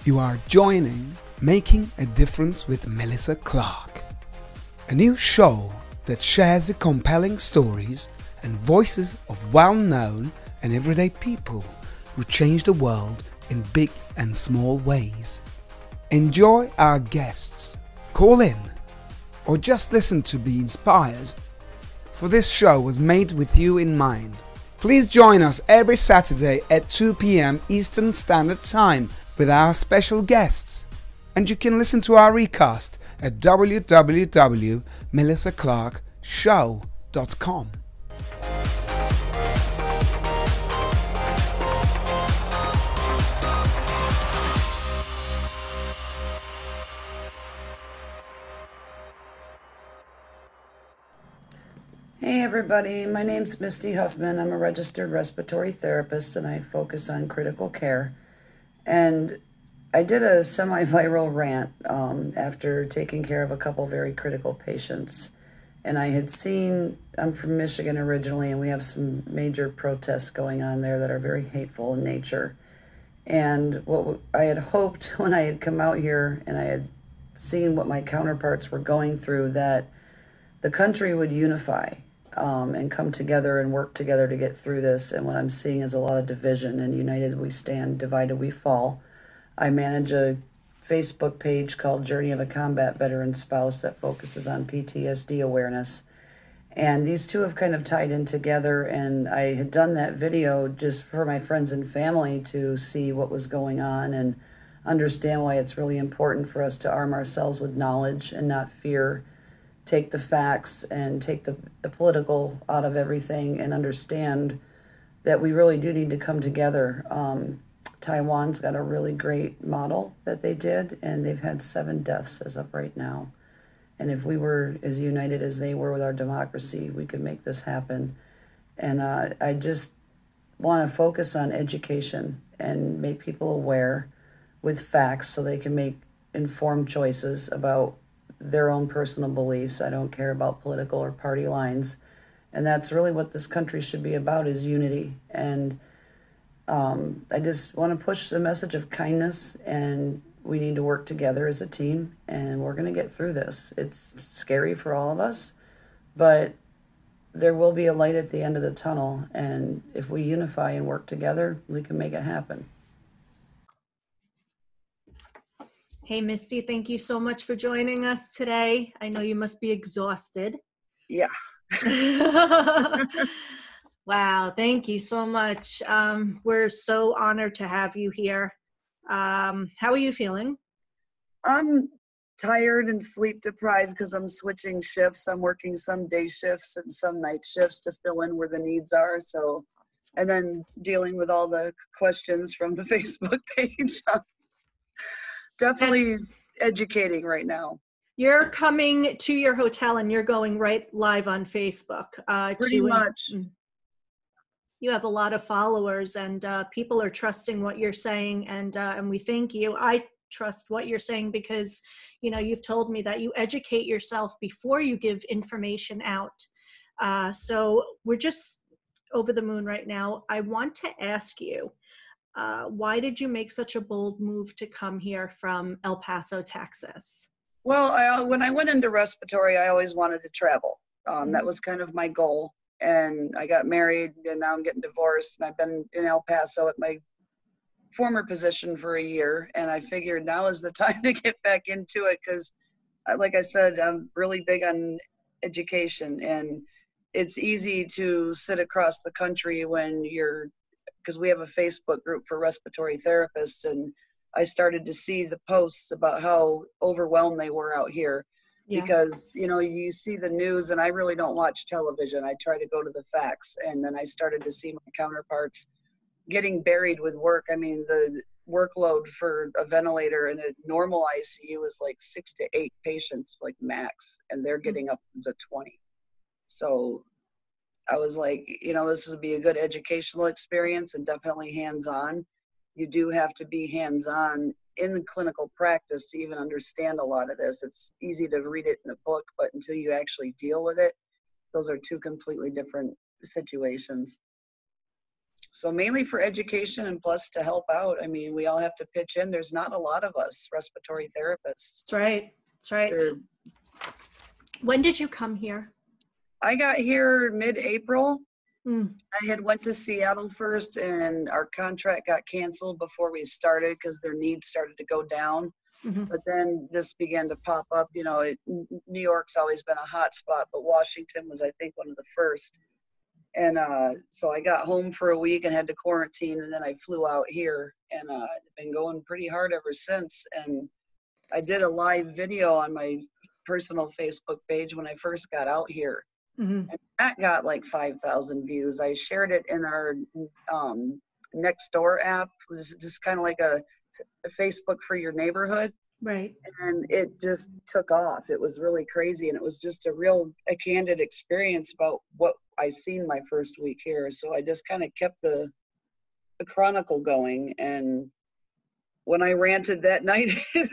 You are joining Making a Difference with Melissa Clark, a new show that shares the compelling stories and voices of well-known and everyday people who change the world in big and small ways. Enjoy our guests, call in, or just listen to be inspired. For this show was made with you in mind. Please join us every Saturday at 2 p.m. Eastern Standard Time with our special guests. And you can listen to our recast at www.melissaclarkshow.com. Hey everybody, my name's Misty Huffman. I'm a registered respiratory therapist and I focus on critical care. And I did a semi-viral rant after taking care of a couple very critical patients. And I had seen, I'm from Michigan originally, and we have some major protests going on there that are very hateful in nature. And what I had hoped when I had come out here and I had seen what my counterparts were going through, that the country would unify and come together and work together to get through this. And what I'm seeing is a lot of division, and united we stand, divided we fall. I manage a Facebook page called Journey of a Combat Veteran Spouse that focuses on PTSD awareness. And these two have kind of tied in together, and I had done that video just for my friends and family to see what was going on and understand why it's really important for us to arm ourselves with knowledge and not fear. Take the facts and take the political out of everything and understand that we really do need to come together. Taiwan's got a really great model that they did, and they've had 7 deaths as of right now. And if we were as united as they were with our democracy, we could make this happen. And I just want to focus on education and make people aware with facts so they can make informed choices about their own personal beliefs. I don't care about political or party lines. And that's really what this country should be about, is unity. And I just want to push the message of kindness, and we need to work together as a team, and we're going to get through this. It's scary for all of us, but there will be a light at the end of the tunnel. And if we unify and work together, we can make it happen. Hey, Misty, thank you so much for joining us today. I know you must be exhausted. Yeah. Wow, thank you so much. We're so honored to have you here. How are you feeling? I'm tired and sleep deprived because I'm switching shifts. I'm working some day shifts and some night shifts to fill in where the needs are. So, and then dealing with all the questions from the Facebook page. Definitely educating right now. You're coming to your hotel and you're going right live on Facebook. Pretty much. You have a lot of followers, and people are trusting what you're saying, and we thank you. I trust what you're saying because, you know, you've told me that you educate yourself before you give information out. So we're just over the moon right now. I want to ask you, why did you make such a bold move to come here from El Paso, Texas? Well, when I went into respiratory, I always wanted to travel. That was kind of my goal. And I got married, and now I'm getting divorced. And I've been in El Paso at my former position for a year. And I figured now is the time to get back into it because, like I said, I'm really big on education. And it's easy to sit across the country when because we have a Facebook group for respiratory therapists. And I started to see the posts about how overwhelmed they were out here. Yeah. Because, you know, you see the news, and I really don't watch television. I try to go to the facts. And then I started to see my counterparts getting buried with work. I mean, the workload for a ventilator in a normal ICU is like 6 to 8 patients, like max, and they're getting up to 20. So I was like, you know, this would be a good educational experience and definitely hands-on. You do have to be hands-on in the clinical practice to even understand a lot of this. It's easy to read it in a book, but until you actually deal with it, those are 2 completely different situations. So mainly for education and plus to help out. I mean, we all have to pitch in. There's not a lot of us respiratory therapists. That's right. That's right. When did you come here? I got here mid-April. Mm. I had went to Seattle first, and our contract got canceled before we started because their needs started to go down. Mm-hmm. But then this began to pop up. You know, New York's always been a hot spot, but Washington was, I think, one of the first. And so I got home for a week and had to quarantine, and then I flew out here, and been going pretty hard ever since. And I did a live video on my personal Facebook page when I first got out here. Mm-hmm. And that got like 5,000 views. I shared it in our Nextdoor app. It was just kind of like a Facebook for your neighborhood. Right. And it just took off. It was really crazy. And it was just a candid experience about what I seen my first week here. So I just kind of kept the chronicle going. And when I ranted that night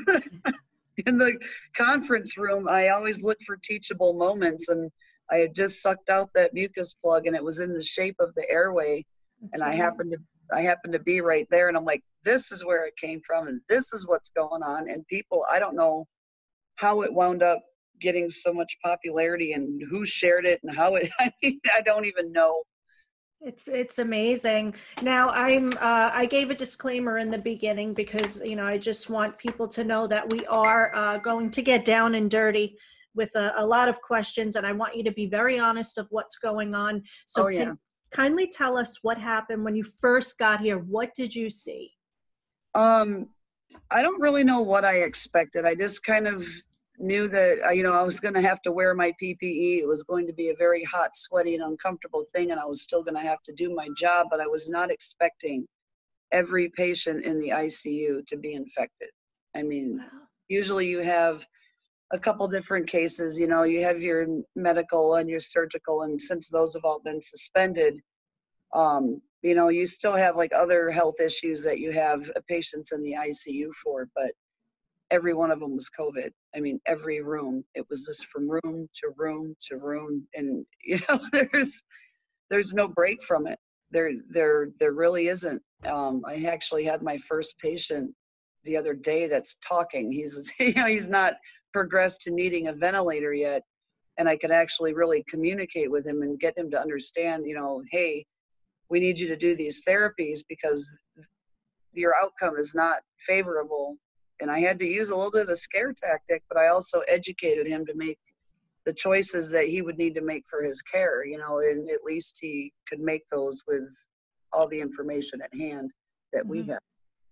in the conference room, I always look for teachable moments. And I had just sucked out that mucus plug, and it was in the shape of the airway. That's and right. I happened to be right there, and I'm like, this is where it came from, and this is what's going on. And people, I don't know how it wound up getting so much popularity and who shared it and how it, I mean, I don't even know. It's amazing. Now I gave a disclaimer in the beginning because, you know, I just want people to know that we are going to get down and dirty with a lot of questions, and I want you to be very honest of what's going on. So kindly tell us what happened when you first got here. What did you see? I don't really know what I expected. I just kind of knew that, you know, I was going to have to wear my PPE. It was going to be a very hot, sweaty, and uncomfortable thing, and I was still going to have to do my job, but I was not expecting every patient in the ICU to be infected. I mean, usually you have a couple different cases. You know, you have your medical and your surgical, and since those have all been suspended, you know, you still have like other health issues that you have patients in the ICU for, but every one of them was COVID. I mean, every room, it was just from room to room to room, and you know, there's no break from it. There really isn't. I actually had my first patient the other day that's talking. He's, you know, he's not progressed to needing a ventilator yet, and I could actually really communicate with him and get him to understand, you know, hey, we need you to do these therapies because your outcome is not favorable. And I had to use a little bit of a scare tactic, but I also educated him to make the choices that he would need to make for his care, you know, and at least he could make those with all the information at hand that we have.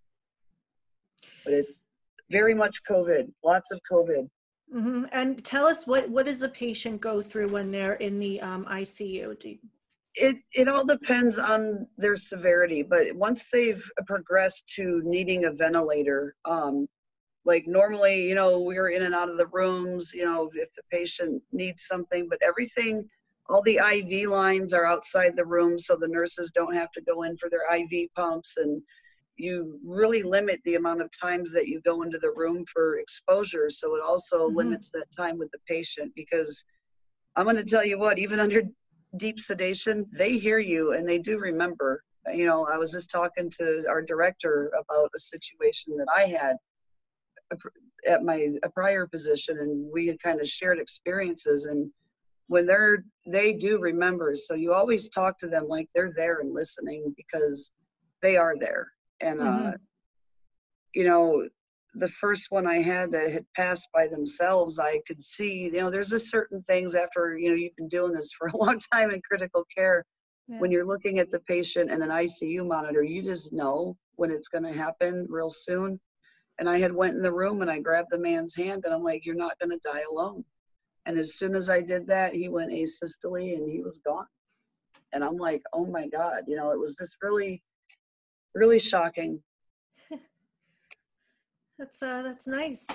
But it's very much COVID, lots of COVID. Mm-hmm. And tell us, what does a patient go through when they're in the ICU? It all depends on their severity, but once they've progressed to needing a ventilator, like normally, you know, we're in and out of the rooms, you know, if the patient needs something, but everything, all the IV lines are outside the room, so the nurses don't have to go in for their IV pumps, and you really limit the amount of times that you go into the room for exposure. So it also limits that time with the patient, because I'm going to tell you what, even under deep sedation, they hear you and they do remember. You know, I was just talking to our director about a situation that I had at a prior position, and we had kind of shared experiences, and when they do remember. So you always talk to them like they're there and listening, because they are there. And you know, the first one I had that had passed by themselves, I could see, you know, there's just certain things after, you know, you've been doing this for a long time in critical care. When you're looking at the patient and an ICU monitor, you just know when it's going to happen real soon. And I had went in the room and I grabbed the man's hand and I'm like, you're not going to die alone. And as soon as I did that, he went asystole and he was gone. And I'm like, oh my God, you know, it was just really, really shocking. That's nice.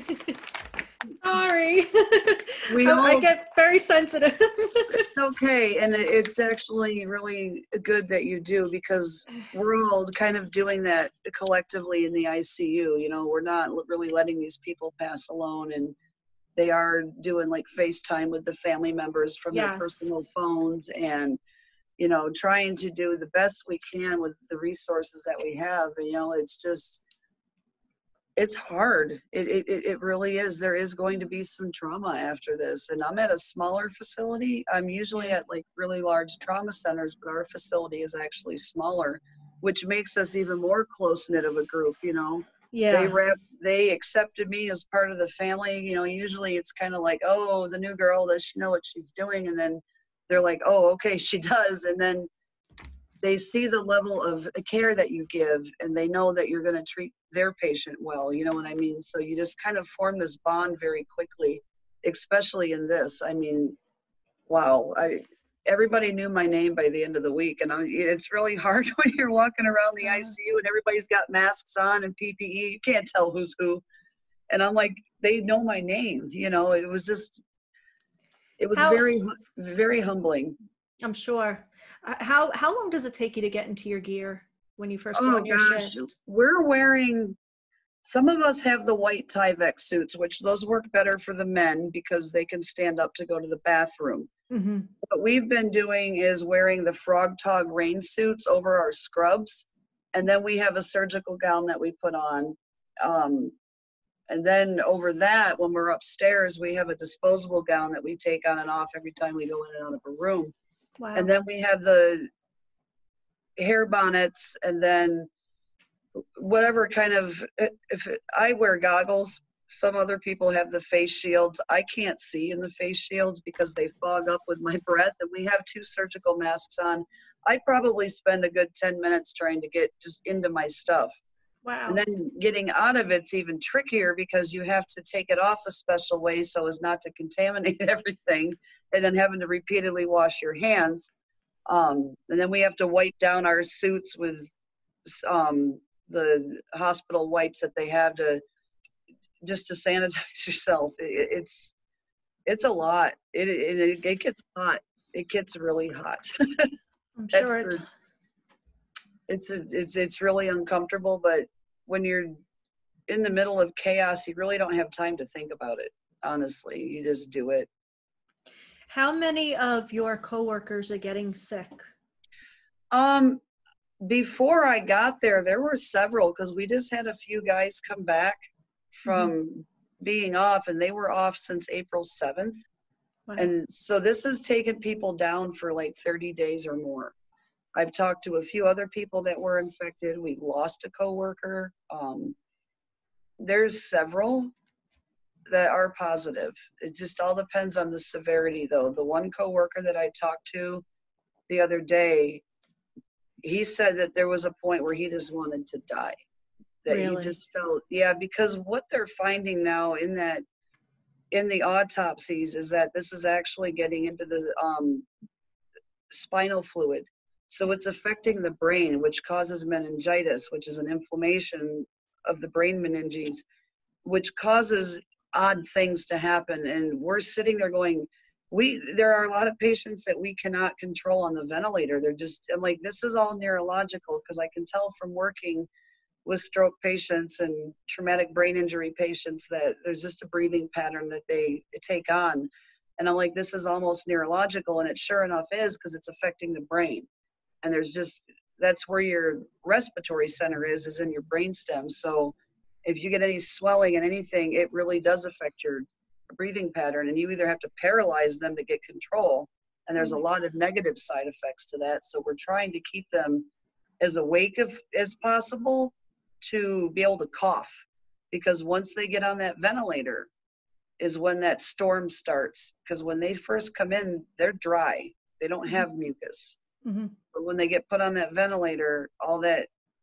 Sorry. I get very sensitive. It's okay. And it's actually really good that you do, because we're all kind of doing that collectively in the ICU. You know, we're not really letting these people pass alone, and they are doing like FaceTime with the family members from their personal phones. And, trying to do the best we can with the resources that we have. It's hard. It really is. There is going to be some trauma after this. And I'm at a smaller facility. I'm usually at like really large trauma centers, but our facility is actually smaller, which makes us even more close-knit of a group. Yeah. They accepted me as part of the family. Usually it's kind of like, oh, the new girl, does she know what she's doing? And then they're like, oh, okay, she does. And then they see the level of care that you give, and they know that you're going to treat their patient well. You know what I mean? So you just kind of form this bond very quickly, especially in this. I mean, wow. Everybody knew my name by the end of the week, and it's really hard when you're walking around the ICU and everybody's got masks on and PPE. You can't tell who's who. And I'm like, they know my name. It was very, very humbling. I'm sure. How long does it take you to get into your gear when you first go on your shift? We're wearing, some of us have the white Tyvek suits, which those work better for the men because they can stand up to go to the bathroom. Mm-hmm. What we've been doing is wearing the Frog Tog rain suits over our scrubs. And then we have a surgical gown that we put on. And then over that, when we're upstairs, we have a disposable gown that we take on and off every time we go in and out of a room. Wow. And then we have the hair bonnets, and then whatever kind of, I wear goggles. Some other people have the face shields. I can't see in the face shields because they fog up with my breath, and we have 2 surgical masks on. I probably spend a good 10 minutes trying to get just into my stuff. Wow. And then getting out of it's even trickier because you have to take it off a special way so as not to contaminate everything, and then having to repeatedly wash your hands. And then we have to wipe down our suits with the hospital wipes that they have just to sanitize yourself. It's a lot. It gets hot. It gets really hot. I'm sure it's really uncomfortable, but when you're in the middle of chaos, you really don't have time to think about it. Honestly, you just do it. How many of your coworkers are getting sick? Before I got there were several, because we just had a few guys come back from being off, and they were off since April 7th. Wow. And so this has taken people down for like 30 days or more. I've talked to a few other people that were infected. We lost a coworker. There's several that are positive. It just all depends on the severity, though. The one coworker that I talked to the other day, he said that there was a point where he just wanted to die. That Really? He just felt, because what they're finding now in the autopsies is that this is actually getting into the spinal fluid. So it's affecting the brain, which causes meningitis, which is an inflammation of the brain meninges, which causes odd things to happen. And we're sitting there going, there are a lot of patients that we cannot control on the ventilator. I'm like, this is all neurological, because I can tell from working with stroke patients and traumatic brain injury patients that there's just a breathing pattern that they take on. And I'm like, this is almost neurological. And it sure enough is, because it's affecting the brain. And that's where your respiratory center is in your brainstem. So if you get any swelling and anything, it really does affect your breathing pattern, and you either have to paralyze them to get control. And there's a lot of negative side effects to that. So we're trying to keep them as awake as possible to be able to cough, because once they get on that ventilator is when that storm starts. Because when they first come in, they're dry. They don't have mucus. Mm-hmm. But when they get put on that ventilator, all that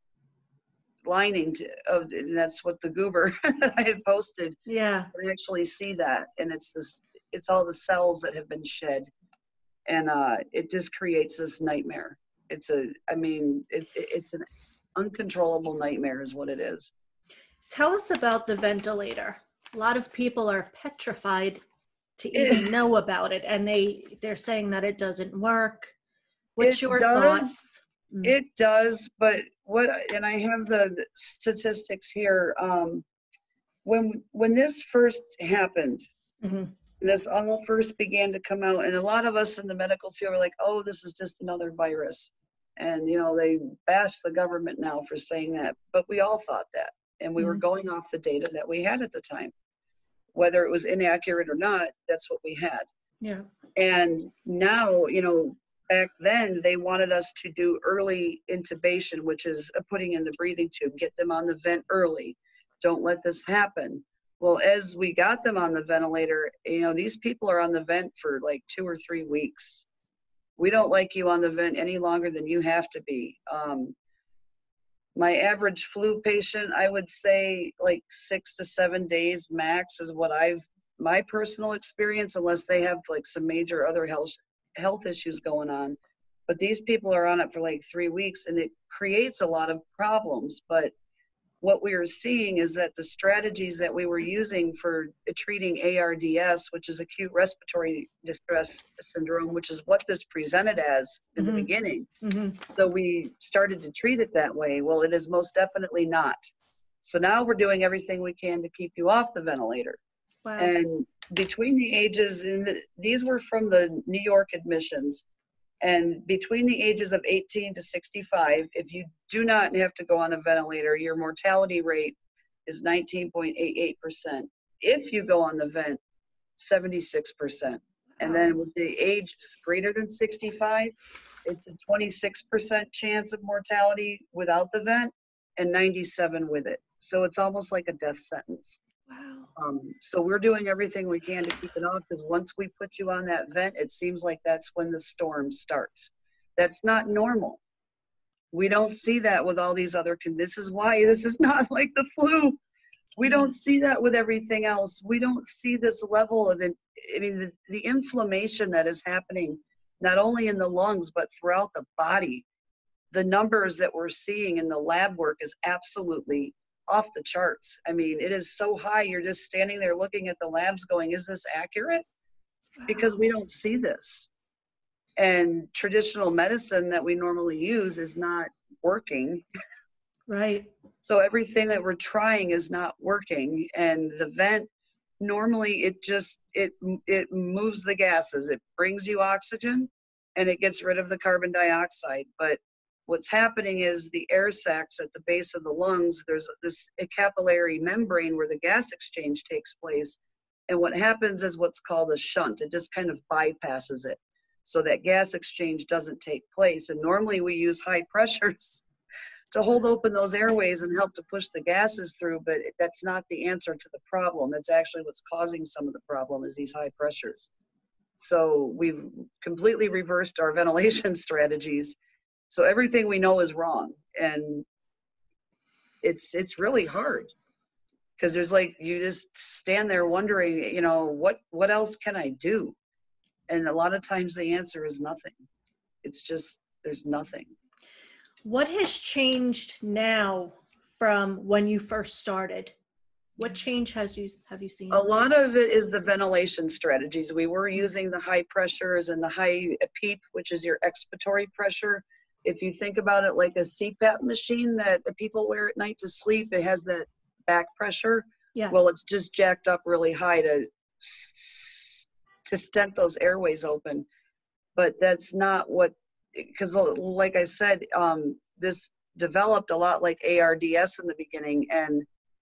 lining and that's what the goober I had posted. Yeah. I actually see that, and it's all the cells that have been shed, and it just creates this nightmare. It's an uncontrollable nightmare is what it is. Tell us about the ventilator. A lot of people are petrified to even know about it, and they're saying that it doesn't work. What's your thoughts? It does, but and I have the statistics here. When this first happened, this all first began to come out, and a lot of us in the medical field were like, oh, this is just another virus. And, you know, they bash the government now for saying that, but we all thought that. And we were going off the data that we had at the time. Whether it was inaccurate or not, that's what we had. Yeah. And now, you know, back then they wanted us to do early intubation, which is putting in the breathing tube, get them on the vent early. Don't let this happen. Well, as we got them on the ventilator, you know, these people are on the vent for like 2 or 3 weeks. We don't like you on the vent any longer than you have to be. My average flu patient, I would say like 6 to 7 days max is what my personal experience, unless they have like some major other health issues going on. But these people are on it for like 3 weeks, and it creates a lot of problems. But what we are seeing is that the strategies that we were using for treating ARDS, which is acute respiratory distress syndrome, which is what this presented as in the beginning. So we started to treat it that way. Well, it is most definitely not. So now we're doing everything we can to keep you off the ventilator. Wow. And between the ages, and these were from the New York admissions, and between the ages of 18 to 65, if you do not have to go on a ventilator, your mortality rate is 19.88%. If you go on the vent, 76%. And then with the age greater than 65, it's a 26% chance of mortality without the vent and 97 with it. So it's almost like a death sentence. Wow. So we're doing everything we can to keep it off, because once we put you on that vent, it seems like that's when the storm starts. That's not normal. We don't see that with all these other this is why this is not like the flu. We don't see that with everything else. We don't see this level of the inflammation that is happening, not only in the lungs, but throughout the body. The numbers that we're seeing in the lab work is absolutely off the charts. I mean, it is so high, you're just standing there looking at the labs going, is this accurate? Because we don't see this. And traditional medicine that we normally use is not working. Right. So everything that we're trying is not working. And the vent, normally it moves the gases. It brings you oxygen and it gets rid of the carbon dioxide. But what's happening is the air sacs at the base of the lungs, there's this capillary membrane where the gas exchange takes place. And what happens is what's called a shunt. It just kind of bypasses it. So that gas exchange doesn't take place. And normally we use high pressures to hold open those airways and help to push the gases through, but that's not the answer to the problem. That's actually what's causing some of the problem, is these high pressures. So we've completely reversed our ventilation strategies. So everything we know is wrong. And it's really hard, because there's like, you just stand there wondering, you know, what else can I do? And a lot of times the answer is nothing. It's just, there's nothing. What has changed now from when you first started? What change have you seen? A lot of it is the ventilation strategies. We were using the high pressures and the high PEEP, which is your expiratory pressure. If you think about it like a CPAP machine that the people wear at night to sleep, it has that back pressure. Yes. Well, it's just jacked up really high to stent those airways open. But that's not what, because like I said, this developed a lot like ARDS in the beginning, and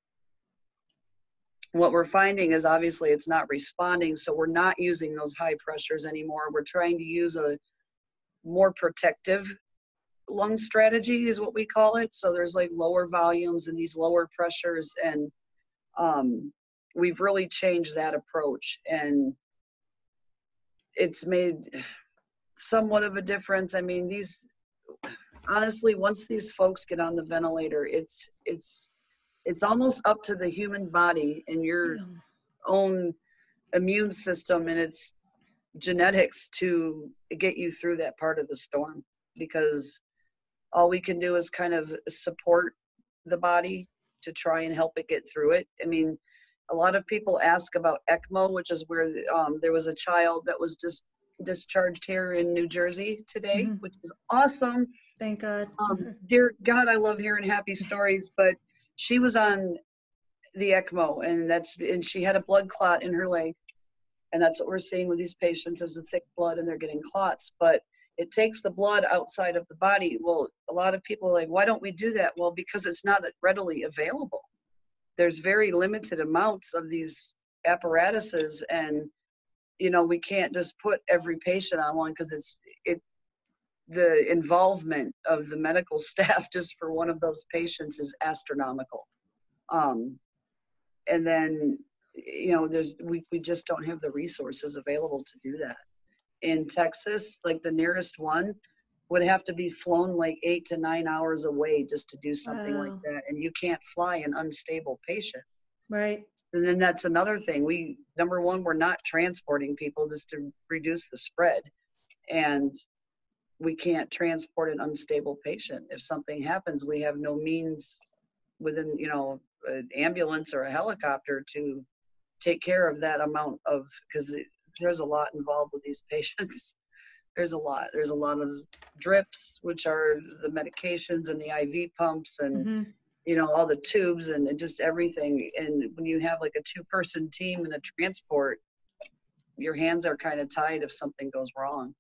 what we're finding is obviously it's not responding, so we're not using those high pressures anymore. We're trying to use a more protective lung strategy is what we call it. So there's like lower volumes and these lower pressures, and we've really changed that approach, and it's made somewhat of a difference. I mean, honestly, once these folks get on the ventilator, it's almost up to the human body and your own immune system and its genetics to get you through that part of the storm, because all we can do is kind of support the body to try and help it get through it. I mean, a lot of people ask about ECMO, which is where there was a child that was just discharged here in New Jersey today, which is awesome. Thank God. Dear God, I love hearing happy stories, but she was on the ECMO, and she had a blood clot in her leg. And that's what we're seeing with these patients is the thick blood and they're getting clots. But it takes the blood outside of the body. Well, a lot of people are like, why don't we do that? Well, because it's not readily available. There's very limited amounts of these apparatuses, and we can't just put every patient on one because the involvement of the medical staff just for one of those patients is astronomical. And then we just don't have the resources available to do that. In Texas, like the nearest one would have to be flown like 8 to 9 hours away just to do something like that. And you can't fly an unstable patient. Right. And then that's another thing. Number one, we're not transporting people just to reduce the spread. And we can't transport an unstable patient. If something happens, we have no means within, an ambulance or a helicopter to take care of that amount of, because there's a lot involved with these patients. There's a lot of drips, which are the medications, and the IV pumps, and all the tubes and just everything. And when you have like a 2-person team in a transport, your hands are kind of tied if something goes wrong.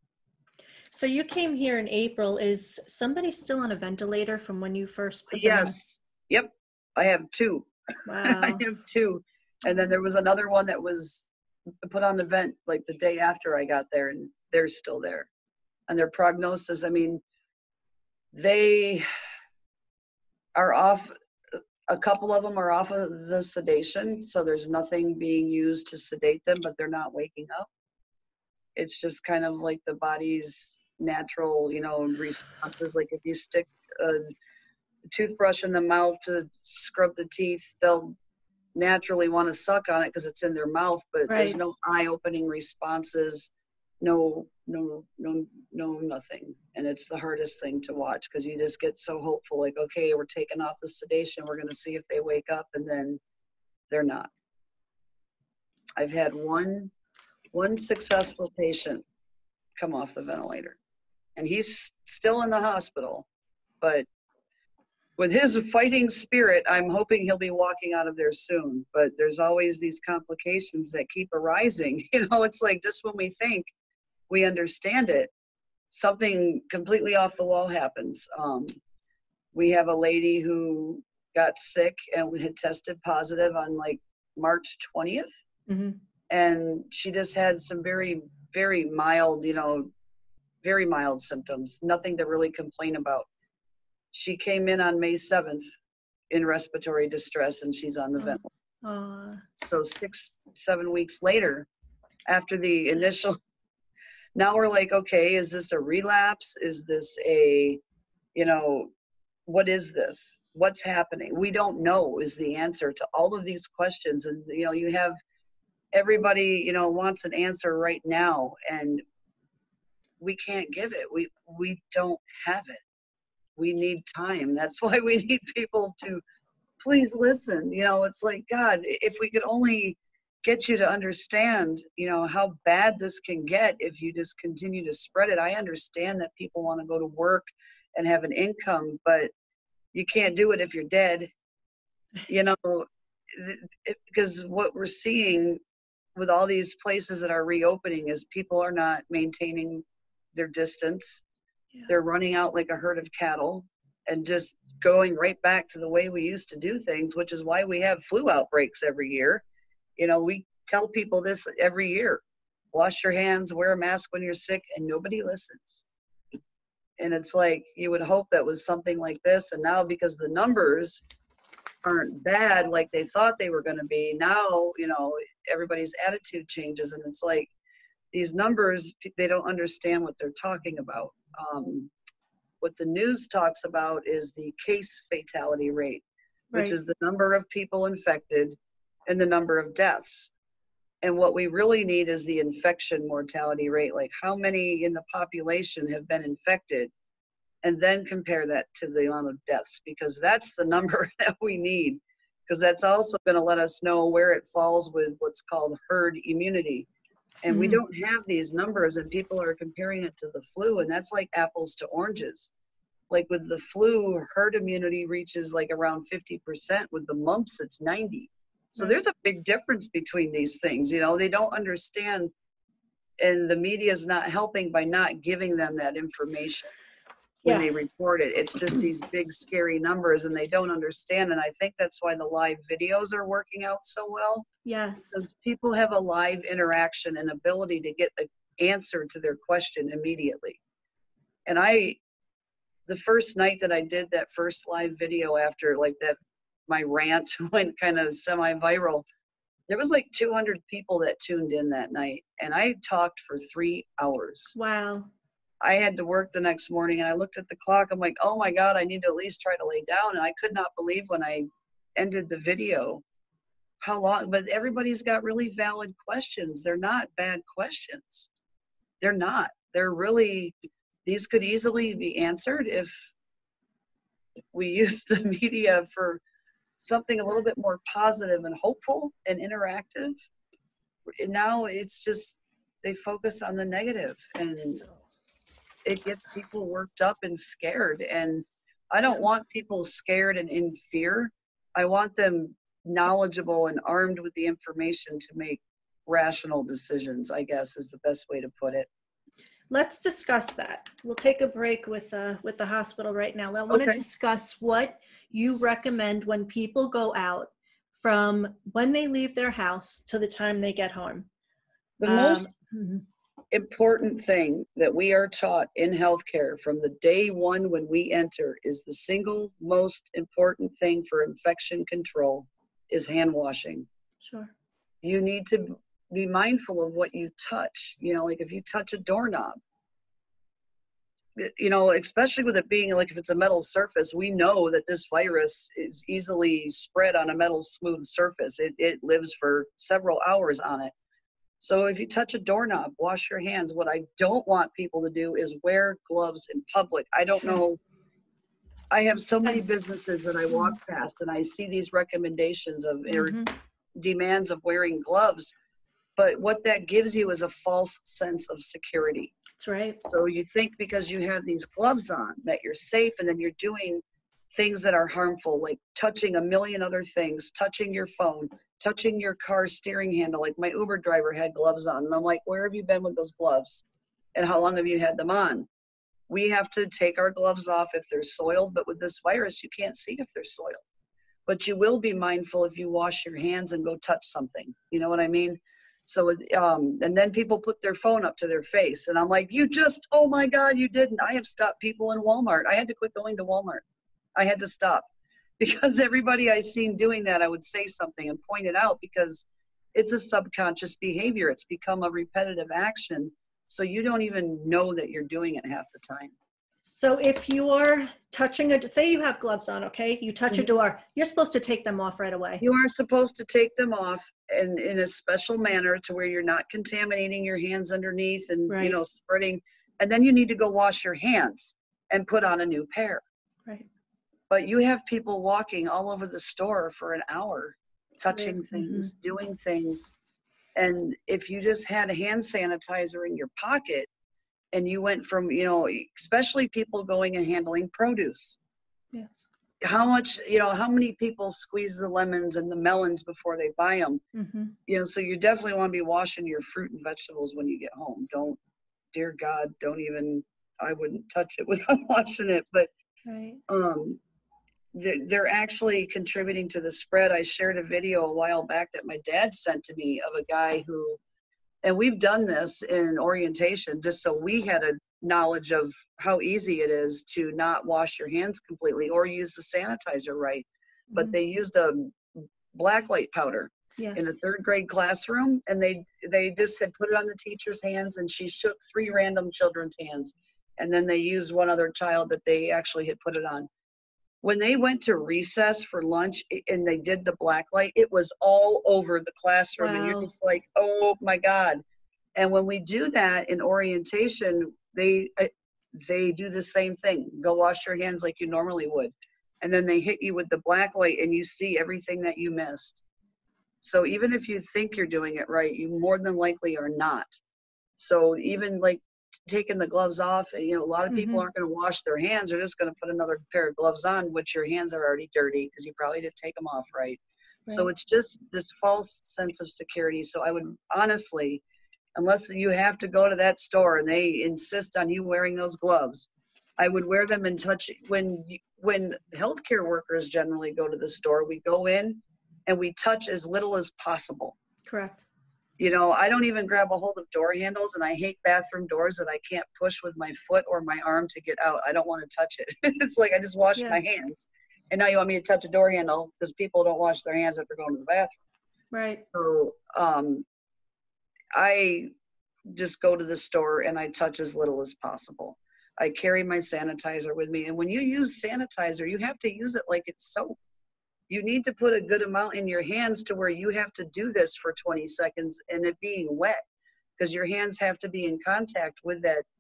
So you came here in April. Is somebody still on a ventilator from when you first put them Yes. Yep. I have 2. Wow. I have 2. And then there was another one that was put on the vent like the day after I got there, and they're still there. And their prognosis, I mean, they are off, a couple of them are off of the sedation, so there's nothing being used to sedate them, but they're not waking up. It's just kind of like the body's natural, responses. Like if you stick a toothbrush in the mouth to scrub the teeth, they'll naturally want to suck on it because it's in their mouth, but there's no eye-opening responses, no nothing. And it's the hardest thing to watch because you just get so hopeful, like, okay, we're taking off the sedation, we're going to see if they wake up, and then they're not. I've had one successful patient come off the ventilator, and he's still in the hospital, but with his fighting spirit, I'm hoping he'll be walking out of there soon. But there's always these complications that keep arising. It's like just when we think we understand it, something completely off the wall happens. We have a lady who got sick and had tested positive on like March 20th. And she just had some very, very mild, very mild symptoms, nothing to really complain about. She came in on May 7th in respiratory distress, and she's on the ventilator. So 6-7 weeks later, after the initial, now we're like, okay, is this a relapse? Is this what is this? What's happening? We don't know is the answer to all of these questions. And, you have everybody, wants an answer right now, and we can't give it. We don't have it. We need time. That's why we need people to please listen. It's like, God, if we could only get you to understand, how bad this can get if you just continue to spread it. I understand that people want to go to work and have an income, but you can't do it if you're dead, because what we're seeing with all these places that are reopening is people are not maintaining their distance. They're running out like a herd of cattle and just going right back to the way we used to do things, which is why we have flu outbreaks every year. We tell people this every year: wash your hands, wear a mask when you're sick, and nobody listens. And it's like, you would hope that was something like this. And now, because the numbers aren't bad like they thought they were going to be, now, everybody's attitude changes. And it's like, these numbers, they don't understand what they're talking about. What the news talks about is the case fatality rate, which is the number of people infected and the number of deaths. And what we really need is the infection mortality rate, like how many in the population have been infected, and then compare that to the amount of deaths, because that's the number that we need, because that's also going to let us know where it falls with what's called herd immunity. And we don't have these numbers, and people are comparing it to the flu, and that's like apples to oranges. Like with the flu, herd immunity reaches like around 50%. With the mumps, it's 90. So there's a big difference between these things. You know, they don't understand, and the media is not helping by not giving them that information when they report it. It's just these big scary numbers, and they don't understand. And I think that's why the live videos are working out so well. Yes. Because people have a live interaction and ability to get an answer to their question immediately. And the first night that I did that first live video after like that, my rant went kind of semi-viral, there was like 200 people that tuned in that night. And I talked for 3 hours. Wow. I had to work the next morning, and I looked at the clock. I'm like, oh my God, I need to at least try to lay down. And I could not believe when I ended the video how long, but everybody's got really valid questions. They're not bad questions. They're not. They're really, these could easily be answered if we use the media for something a little bit more positive and hopeful and interactive. And now it's just, they focus on the negative, and it gets people worked up and scared. And I don't want people scared and in fear. I want them knowledgeable and armed with the information to make rational decisions, I guess is the best way to put it. Let's discuss that. We'll take a break with the hospital right now. I want to discuss what you recommend when people go out from when they leave their house to the time they get home. The most important thing that we are taught in healthcare from the day one when we enter is the single most important thing for infection control is hand washing. Sure. You need to be mindful of what you touch. You know, like if you touch a doorknob, you know, especially with it being like if it's a metal surface, we know that this virus is easily spread on a metal smooth surface. It lives for several hours on it. So if you touch a doorknob, wash your hands. What I don't want people to do is wear gloves in public. I don't know. I have so many businesses that I walk past, and I see these recommendations of or demands of wearing gloves. But what that gives you is a false sense of security. That's right. So you think because you have these gloves on that you're safe, and then you're doing things that are harmful, like touching a million other things, touching your phone, touching your car steering handle. Like my Uber driver had gloves on, and I'm like, where have you been with those gloves? And how long have you had them on? We have to take our gloves off if they're soiled, but with this virus, you can't see if they're soiled. But you will be mindful if you wash your hands and go touch something. You know what I mean? So, and then people put their phone up to their face, and I'm like, oh my God, you didn't. I have stopped people in Walmart. I had to quit going to Walmart. I had to stop because everybody I seen doing that, I would say something and point it out because it's a subconscious behavior. It's become a repetitive action. So you don't even know that you're doing it half the time. So if you are touching say you have gloves on, okay, you touch a door, you're supposed to take them off right away. You are supposed to take them off and in a special manner to where you're not contaminating your hands underneath and, you know, spreading. And then you need to go wash your hands and put on a new pair. Right. But you have people walking all over the store for an hour, touching things, doing things. And if you just had a hand sanitizer in your pocket and you went from, you know, especially people going and handling produce. Yes. How much, you know, how many people squeeze the lemons and the melons before they buy them? You know, so you definitely want to be washing your fruit and vegetables when you get home. Don't, dear God, don't even, I wouldn't touch it without washing it. But they're actually contributing to the spread. I shared a video a while back that my dad sent to me of a guy who, and we've done this in orientation just so we had a knowledge of how easy it is to not wash your hands completely or use the sanitizer right. But they used a blacklight powder in a third grade classroom, and they just had put it on the teacher's hands, and she shook 3 random children's hands. And then they used one other child that they actually had put it on. When they went to recess for lunch and they did the black light, it was all over the classroom. And you're just like, oh my God. And when we do that in orientation, they do the same thing. Go wash your hands like you normally would. And then they hit you with the black light and you see everything that you missed. So even if you think you're doing it right, you more than likely are not. So even like taking the gloves off, you know, a lot of people aren't going to wash their hands. They're just going to put another pair of gloves on, which your hands are already dirty because you probably didn't take them off right. So Right. it's just this false sense of security. So I would honestly, unless you have to go to that store and they insist on you wearing those gloves, I would wear them and touch when healthcare workers generally go to the store, we go in and we touch as little as possible. Correct. You know, I don't even grab a hold of door handles, and I hate bathroom doors that I can't push with my foot or my arm to get out. I don't want to touch it. It's like I just wash Yeah. my hands. And now you want me to touch a door handle because people don't wash their hands after going to the bathroom. Right. So I just go to the store and I touch as little as possible. I carry my sanitizer with me. And when you use sanitizer, you have to use it like it's soap. You need to put a good amount in your hands to where you have to do this for 20 seconds and it being wet, because your hands have to be in contact with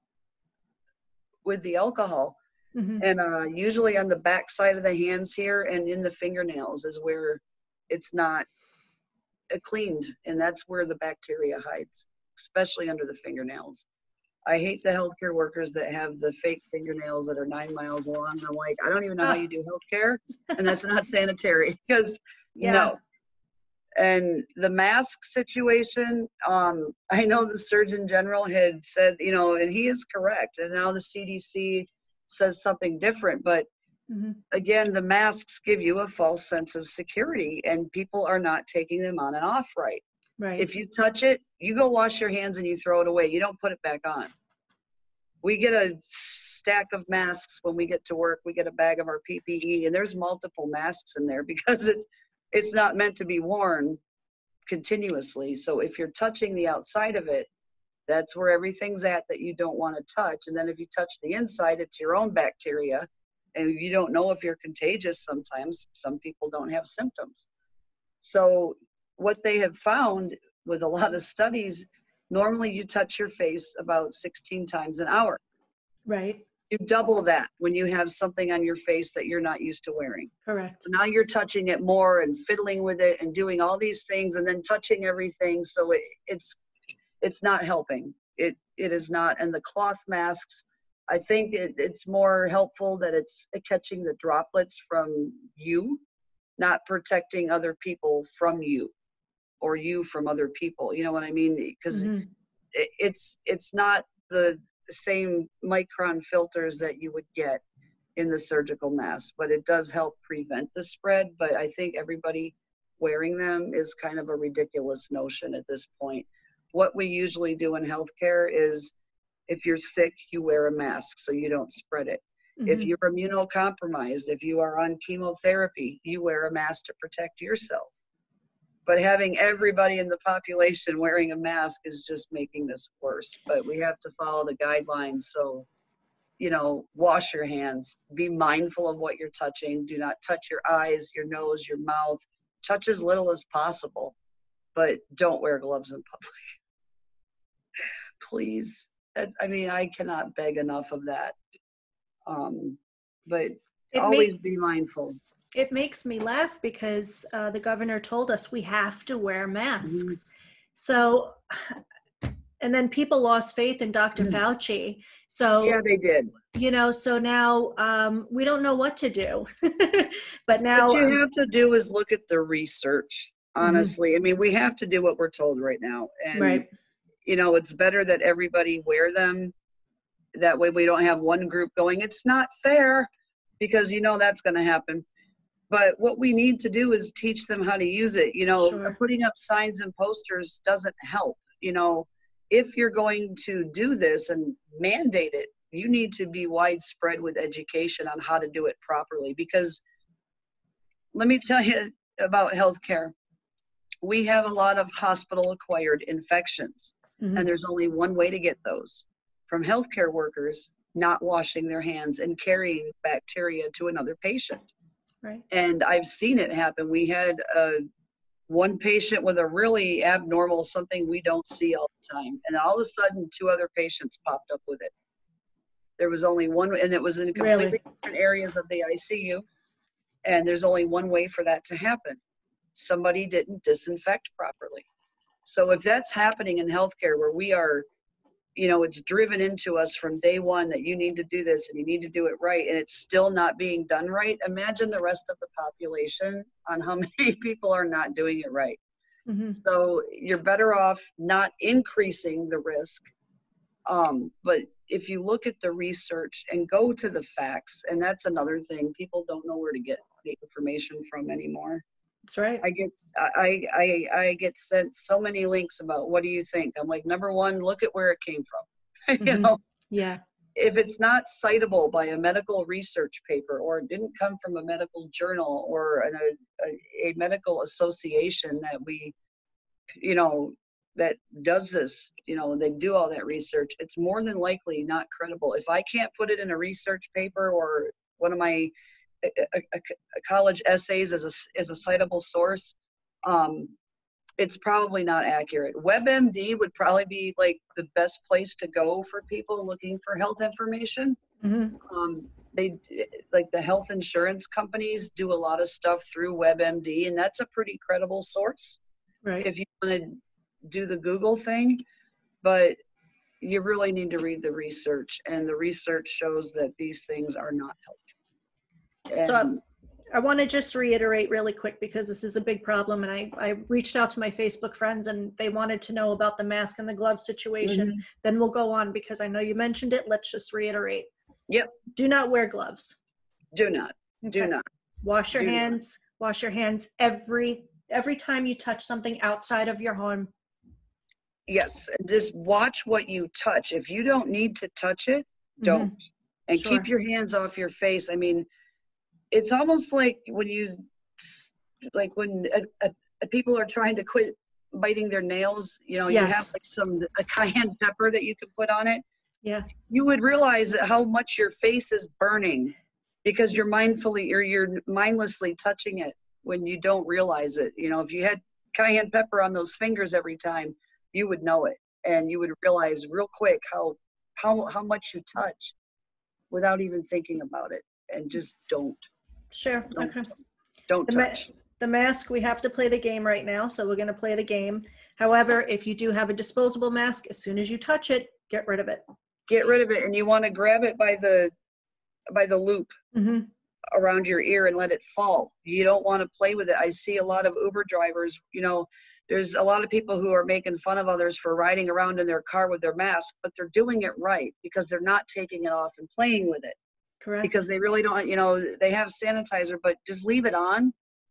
the alcohol. Mm-hmm. And usually on the back side of the hands here and in the fingernails is where it's not cleaned, and that's where the bacteria hides, especially under the fingernails. I hate the healthcare workers that have the fake fingernails that are 9 miles long. I'm like, I don't even know how you do healthcare, and that's not sanitary, because Yeah. no. And the mask situation, I know the Surgeon General had said, you know, and he is correct, and now the CDC says something different, but Mm-hmm. again, the masks give you a false sense of security, and people are not taking them on and off right. Right. If you touch it, you go wash your hands and you throw it away. You don't put it back on. We get a stack of masks when we get to work. We get a bag of our PPE, and there's multiple masks in there because it's not meant to be worn continuously. So if you're touching the outside of it, that's where everything's at that you don't want to touch. And then if you touch the inside, it's your own bacteria. And you don't know if you're contagious sometimes. Some people don't have symptoms. So what they have found with a lot of studies, normally you touch your face about 16 times an hour. Right. You double that when you have something on your face that you're not used to wearing. Correct. So now you're touching it more and fiddling with it and doing all these things and then touching everything. So it's not helping. It is not. And the cloth masks, I think it's more helpful that it's catching the droplets from you, not protecting other people from you or you from other people. You know what I mean? Because Mm-hmm. it's not the same micron filters that you would get in the surgical mask, but it does help prevent the spread. But I think everybody wearing them is kind of a ridiculous notion at this point. What we usually do in healthcare is, if you're sick, you wear a mask so you don't spread it. Mm-hmm. If you're immunocompromised, if you are on chemotherapy, you wear a mask to protect yourself. But having everybody in the population wearing a mask is just making this worse. But we have to follow the guidelines. So, you know, wash your hands. Be mindful of what you're touching. Do not touch your eyes, your nose, your mouth. Touch as little as possible. But don't wear gloves in public. Please. I cannot beg enough of that. But always be mindful. It makes me laugh because the governor told us we have to wear masks. Mm-hmm. So, and then people lost faith in Dr. Fauci. So yeah, they did. You know, so now we don't know what to do. But now what you have to do is look at the research. Honestly, mm-hmm. I mean, we have to do what we're told right now, and right. You know, it's better that everybody wear them. That way we don't have one group going, it's not fair, because you know that's going to happen. But what we need to do is teach them how to use it. You know, Sure. Putting up signs and posters doesn't help. You know, if you're going to do this and mandate it, you need to be widespread with education on how to do it properly. Because let me tell you about healthcare. We have a lot of hospital-acquired infections. Mm-hmm. And there's only one way to get those, from healthcare workers not washing their hands and carrying bacteria to another patient. Right. And I've seen it happen. We had one patient with a really abnormal, something we don't see all the time. And all of a sudden, 2 other patients popped up with it. There was only one, and it was in completely different areas of the ICU. And there's only one way for that to happen. Somebody didn't disinfect properly. So if that's happening in healthcare, where we are you know, it's driven into us from day one that you need to do this and you need to do it right, and it's still not being done right. Imagine the rest of the population on how many people are not doing it right. Mm-hmm. So you're better off not increasing the risk. But if you look at the research and go to the facts, and that's another thing, people don't know where to get the information from anymore. That's right. I get sent so many links about what do you think? I'm like, number one, look at where it came from. Mm-hmm. You know, Yeah. if it's not citable by a medical research paper, or it didn't come from a medical journal or a medical association that we, you know, that does this, you know, they do all that research, it's more than likely not credible. If I can't put it in a research paper or one of my a college essays as a citable source, it's probably not accurate. WebMD would probably be like the best place to go for people looking for health information. Mm-hmm. They, like the health insurance companies, do a lot of stuff through WebMD, and that's a pretty credible source. Right. If you want to do the Google thing, but you really need to read the research, and the research shows that these things are not helpful. So I want to just reiterate really quick, because this is a big problem, and I reached out to my Facebook friends and they wanted to know about the mask and the glove situation. Mm-hmm. Then we'll go on, because I know you mentioned it. Let's just reiterate. Yep. Do not wear gloves. Do not. Okay. Do not. Wash your hands. Wash your hands every time you touch something outside of your home. Yes. Just watch what you touch. If you don't need to touch it, don't. Mm-hmm. And Sure. Keep your hands off your face. I mean, it's almost like when people are trying to quit biting their nails, you know, Yes. You have like a cayenne pepper that you can put on it. Yeah. You would realize how much your face is burning because you're mindlessly touching it when you don't realize it. You know, if you had cayenne pepper on those fingers every time, you would know it, and you would realize real quick how much you touch without even thinking about it. And just don't. Sure. Okay. Don't touch. The mask, we have to play the game right now, so we're going to play the game. However, if you do have a disposable mask, as soon as you touch it, get rid of it. Get rid of it, and you want to grab it by the loop mm-hmm. around your ear and let it fall. You don't want to play with it. I see a lot of Uber drivers, you know, there's a lot of people who are making fun of others for riding around in their car with their mask, but they're doing it right because they're not taking it off and playing with it. Correct. Because they really don't, you know, they have sanitizer, but just leave it on.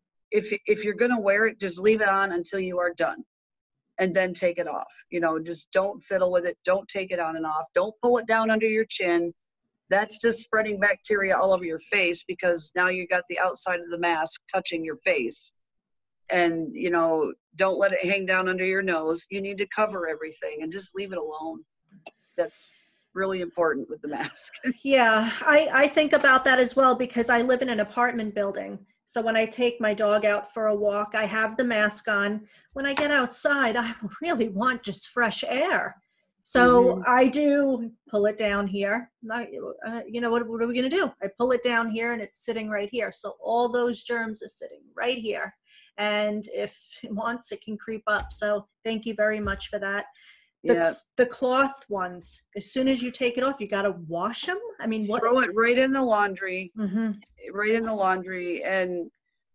If you're going to wear it, just leave it on until you are done and then take it off. You know, just don't fiddle with it. Don't take it on and off. Don't pull it down under your chin. That's just spreading bacteria all over your face because now you got the outside of the mask touching your face. And, you know, don't let it hang down under your nose. You need to cover everything and just leave it alone. That's really important with the mask. Yeah, I think about that as well because I live in an apartment building. So when I take my dog out for a walk, I have the mask on. When I get outside, I really want just fresh air. So mm-hmm. I do pull it down here. You know, what are we going to do? I pull it down here and it's sitting right here. So all those germs are sitting right here. And if it wants, it can creep up. So thank you very much for that. The cloth ones, as soon as you take it off, you got to wash them. I mean, throw it right in the laundry, mm-hmm. right in the laundry. And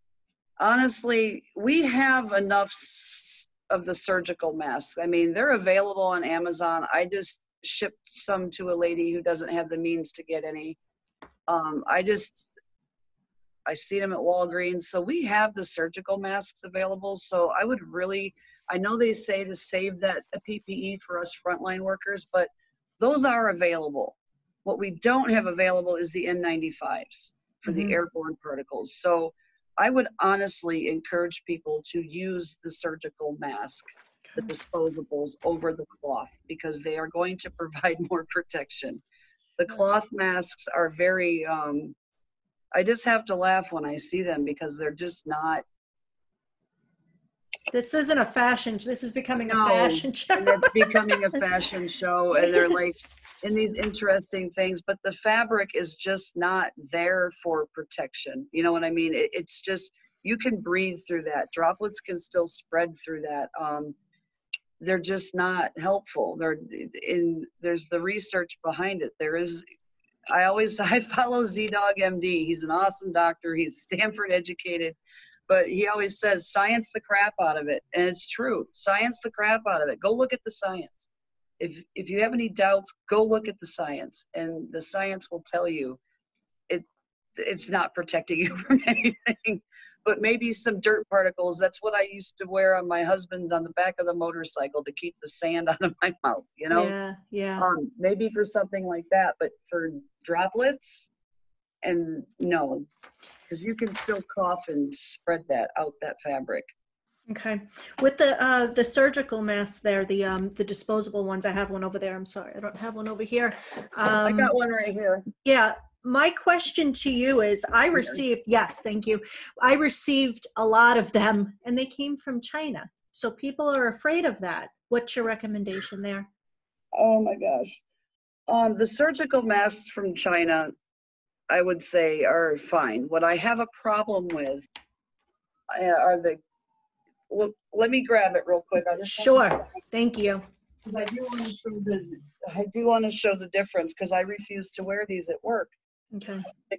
honestly, we have enough of the surgical masks. I mean, they're available on Amazon. I just shipped some to a lady who doesn't have the means to get any. I see them at Walgreens. So we have the surgical masks available. So I know they say to save that PPE for us frontline workers, but those are available. What we don't have available is the N95s for mm-hmm. the airborne particles. So I would honestly encourage people to use the surgical mask, the disposables, over the cloth because they are going to provide more protection. The cloth masks are very, I just have to laugh when I see them because they're just not. This isn't a fashion. This is becoming a fashion show. And it's becoming a fashion show. And they're like in these interesting things, but the fabric is just not there for protection. You know what I mean? It's just, you can breathe through that. Droplets can still spread through that. they're just not helpful. There's the research behind it. I follow Z-Dog MD. He's an awesome doctor. He's Stanford educated, but he always says science the crap out of it. And it's true. Science the crap out of it. Go look at the science. If you have any doubts, go look at the science, and the science will tell you it's not protecting you from anything, but maybe some dirt particles. That's what I used to wear on my husband on the back of the motorcycle to keep the sand out of my mouth, you know? Yeah. Maybe for something like that, but for droplets, and no, because you can still cough and spread that fabric. Okay. With the surgical masks there, the disposable ones, I have one over there. I'm sorry, I don't have one over here. I got one right here. Yeah. My question to you is, yes, thank you. I received a lot of them and they came from China. So people are afraid of that. What's your recommendation there? Oh my gosh. The surgical masks from China, I would say, are fine. What I have a problem with are let me grab it real quick. Sure. Thank you. I do want to show the difference, because I refuse to wear these at work. Okay. The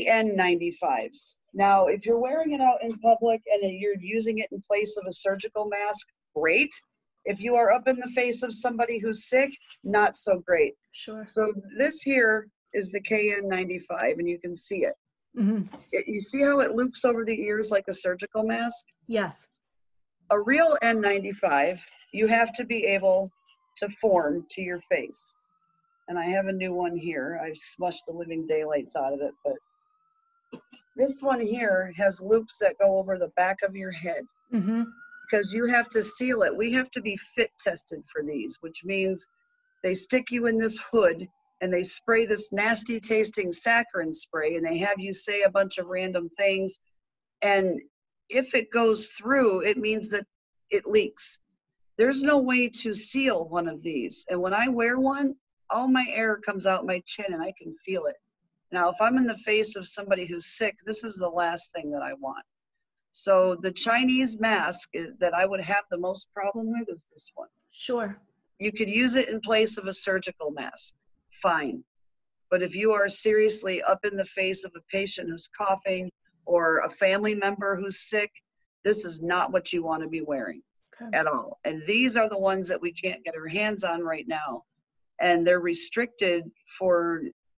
KN95s. Now, if you're wearing it out in public and you're using it in place of a surgical mask, great. If you are up in the face of somebody who's sick, not so great. Sure. So this here is the KN95, and you can see it. Mm-hmm. You see how it loops over the ears like a surgical mask? Yes. A real N95, you have to be able to form to your face. And I have a new one here. I've smushed the living daylights out of it, but this one here has loops that go over the back of your head. Mm-hmm. Because you have to seal it. We have to be fit tested for these, which means they stick you in this hood and they spray this nasty tasting saccharin spray, and they have you say a bunch of random things. And if it goes through, it means that it leaks. There's no way to seal one of these. And when I wear one, all my air comes out my chin and I can feel it. Now, if I'm in the face of somebody who's sick, this is the last thing that I want. So the Chinese mask that I would have the most problem with is this one. Sure. You could use it in place of a surgical mask, fine. But if you are seriously up in the face of a patient who's coughing or a family member who's sick, this is not what you want to be wearing at all. And these are the ones that we can't get our hands on right now. And they're restricted for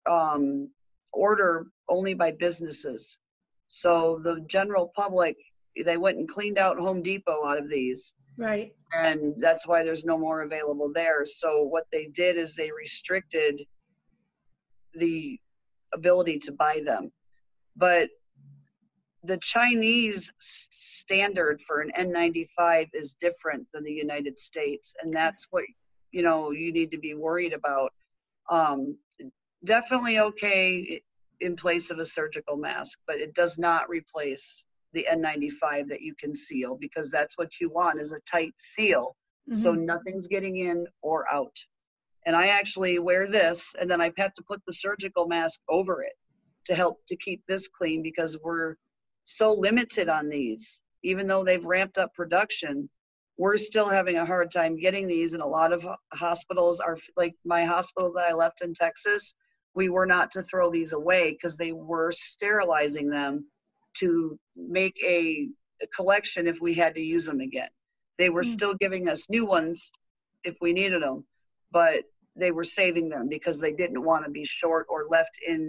order only by businesses. So the general public, they went and cleaned out Home Depot out of these. Right. And that's why there's no more available there. So what they did is they restricted the ability to buy them. But the Chinese standard for an N95 is different than the United States. And that's what, you need to be worried about. Definitely okay in place of a surgical mask, but it does not replace the N95 that you can seal, because that's what you want, is a tight seal. Mm-hmm. So nothing's getting in or out. And I actually wear this, and then I have to put the surgical mask over it to help to keep this clean, because we're so limited on these. Even though they've ramped up production, we're still having a hard time getting these. And a lot of hospitals are, like my hospital that I left in Texas, we were not to throw these away because they were sterilizing them to make a collection if we had to use them again. They were still giving us new ones if we needed them, but they were saving them because they didn't want to be short or left in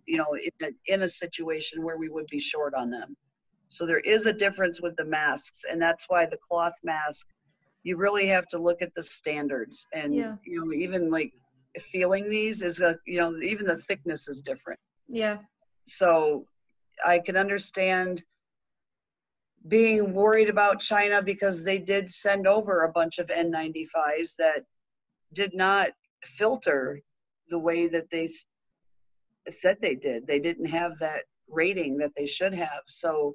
a situation where we would be short on them. So there is a difference with the masks, and that's why the cloth mask, you really have to look at the standards. And even like feeling these is even the thickness is different. Yeah. So I can understand being worried about China, because they did send over a bunch of N95s that did not filter the way that they said they did. They didn't have that rating that they should have. So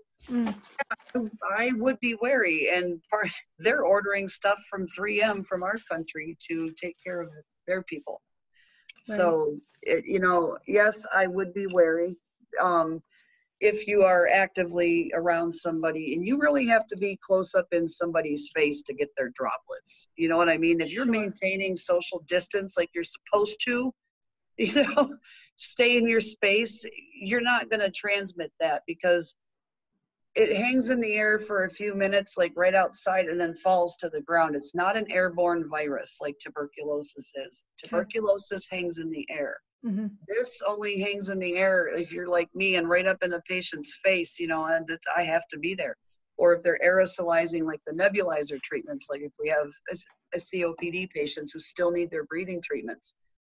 I would be wary, and they're ordering stuff from 3M from our country to take care of their people. Right. So, yes, I would be wary. if you are actively around somebody, and you really have to be close up in somebody's face to get their droplets. You know what I mean? If you're Sure. maintaining social distance like you're supposed to, you know, stay in your space, you're not going to transmit that, because it hangs in the air for a few minutes, like right outside, and then falls to the ground. It's not an airborne virus like tuberculosis is. Tuberculosis hangs in the air. Mm-hmm. This only hangs in the air if you're like me and right up in the patient's face, you know, and that I have to be there. Or if they're aerosolizing, like the nebulizer treatments, like if we have a COPD patients who still need their breathing treatments,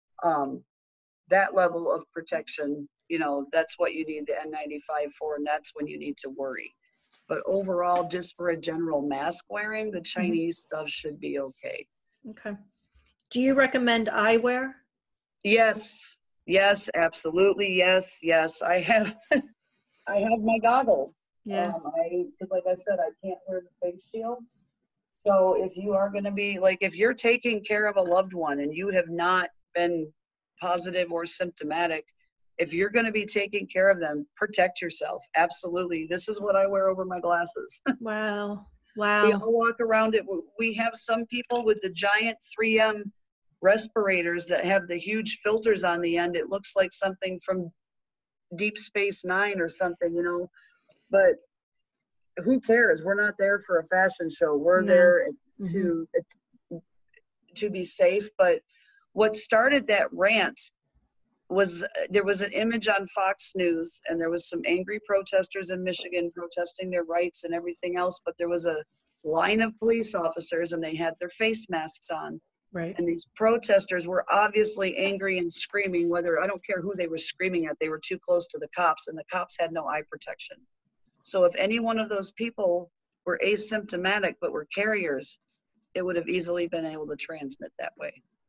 that level of protection, you know, that's what you need the N95 for, and that's when you need to worry. But overall, just for a general mask wearing, the Chinese stuff should be okay. Okay. Do you recommend eyewear? Yes, yes, absolutely, yes, yes. I have, I have my goggles. Yeah. Because like I said, I can't wear the face shield. So if you are going to be, like, if you're taking care of a loved one and you have not been positive or symptomatic, if you're going to be taking care of them, protect yourself. Absolutely. This is what I wear over my glasses. Wow. We Wow. all walk around it. We have some people with the giant 3M respirators that have the huge filters on the end. It looks like something from Deep Space Nine or something, you know, but who cares? We're not there for a fashion show. We're No. there Mm-hmm. to be safe. But what started that rant was there was an image on Fox News, and there was some angry protesters in Michigan protesting their rights and everything else, but there was a line of police officers and they had their face masks on. Right. And these protesters were obviously angry and screaming, whether, I don't care who they were screaming at, they were too close to the cops, and the cops had no eye protection. So if any one of those people were asymptomatic but were carriers, it would have easily been able to transmit that way.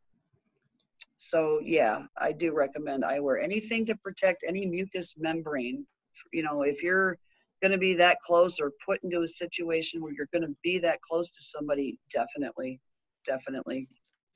So yeah, I do recommend eyewear. Anything to protect any mucous membrane. You know, if you're going to be that close or put into a situation where you're going to be that close to somebody, definitely, definitely.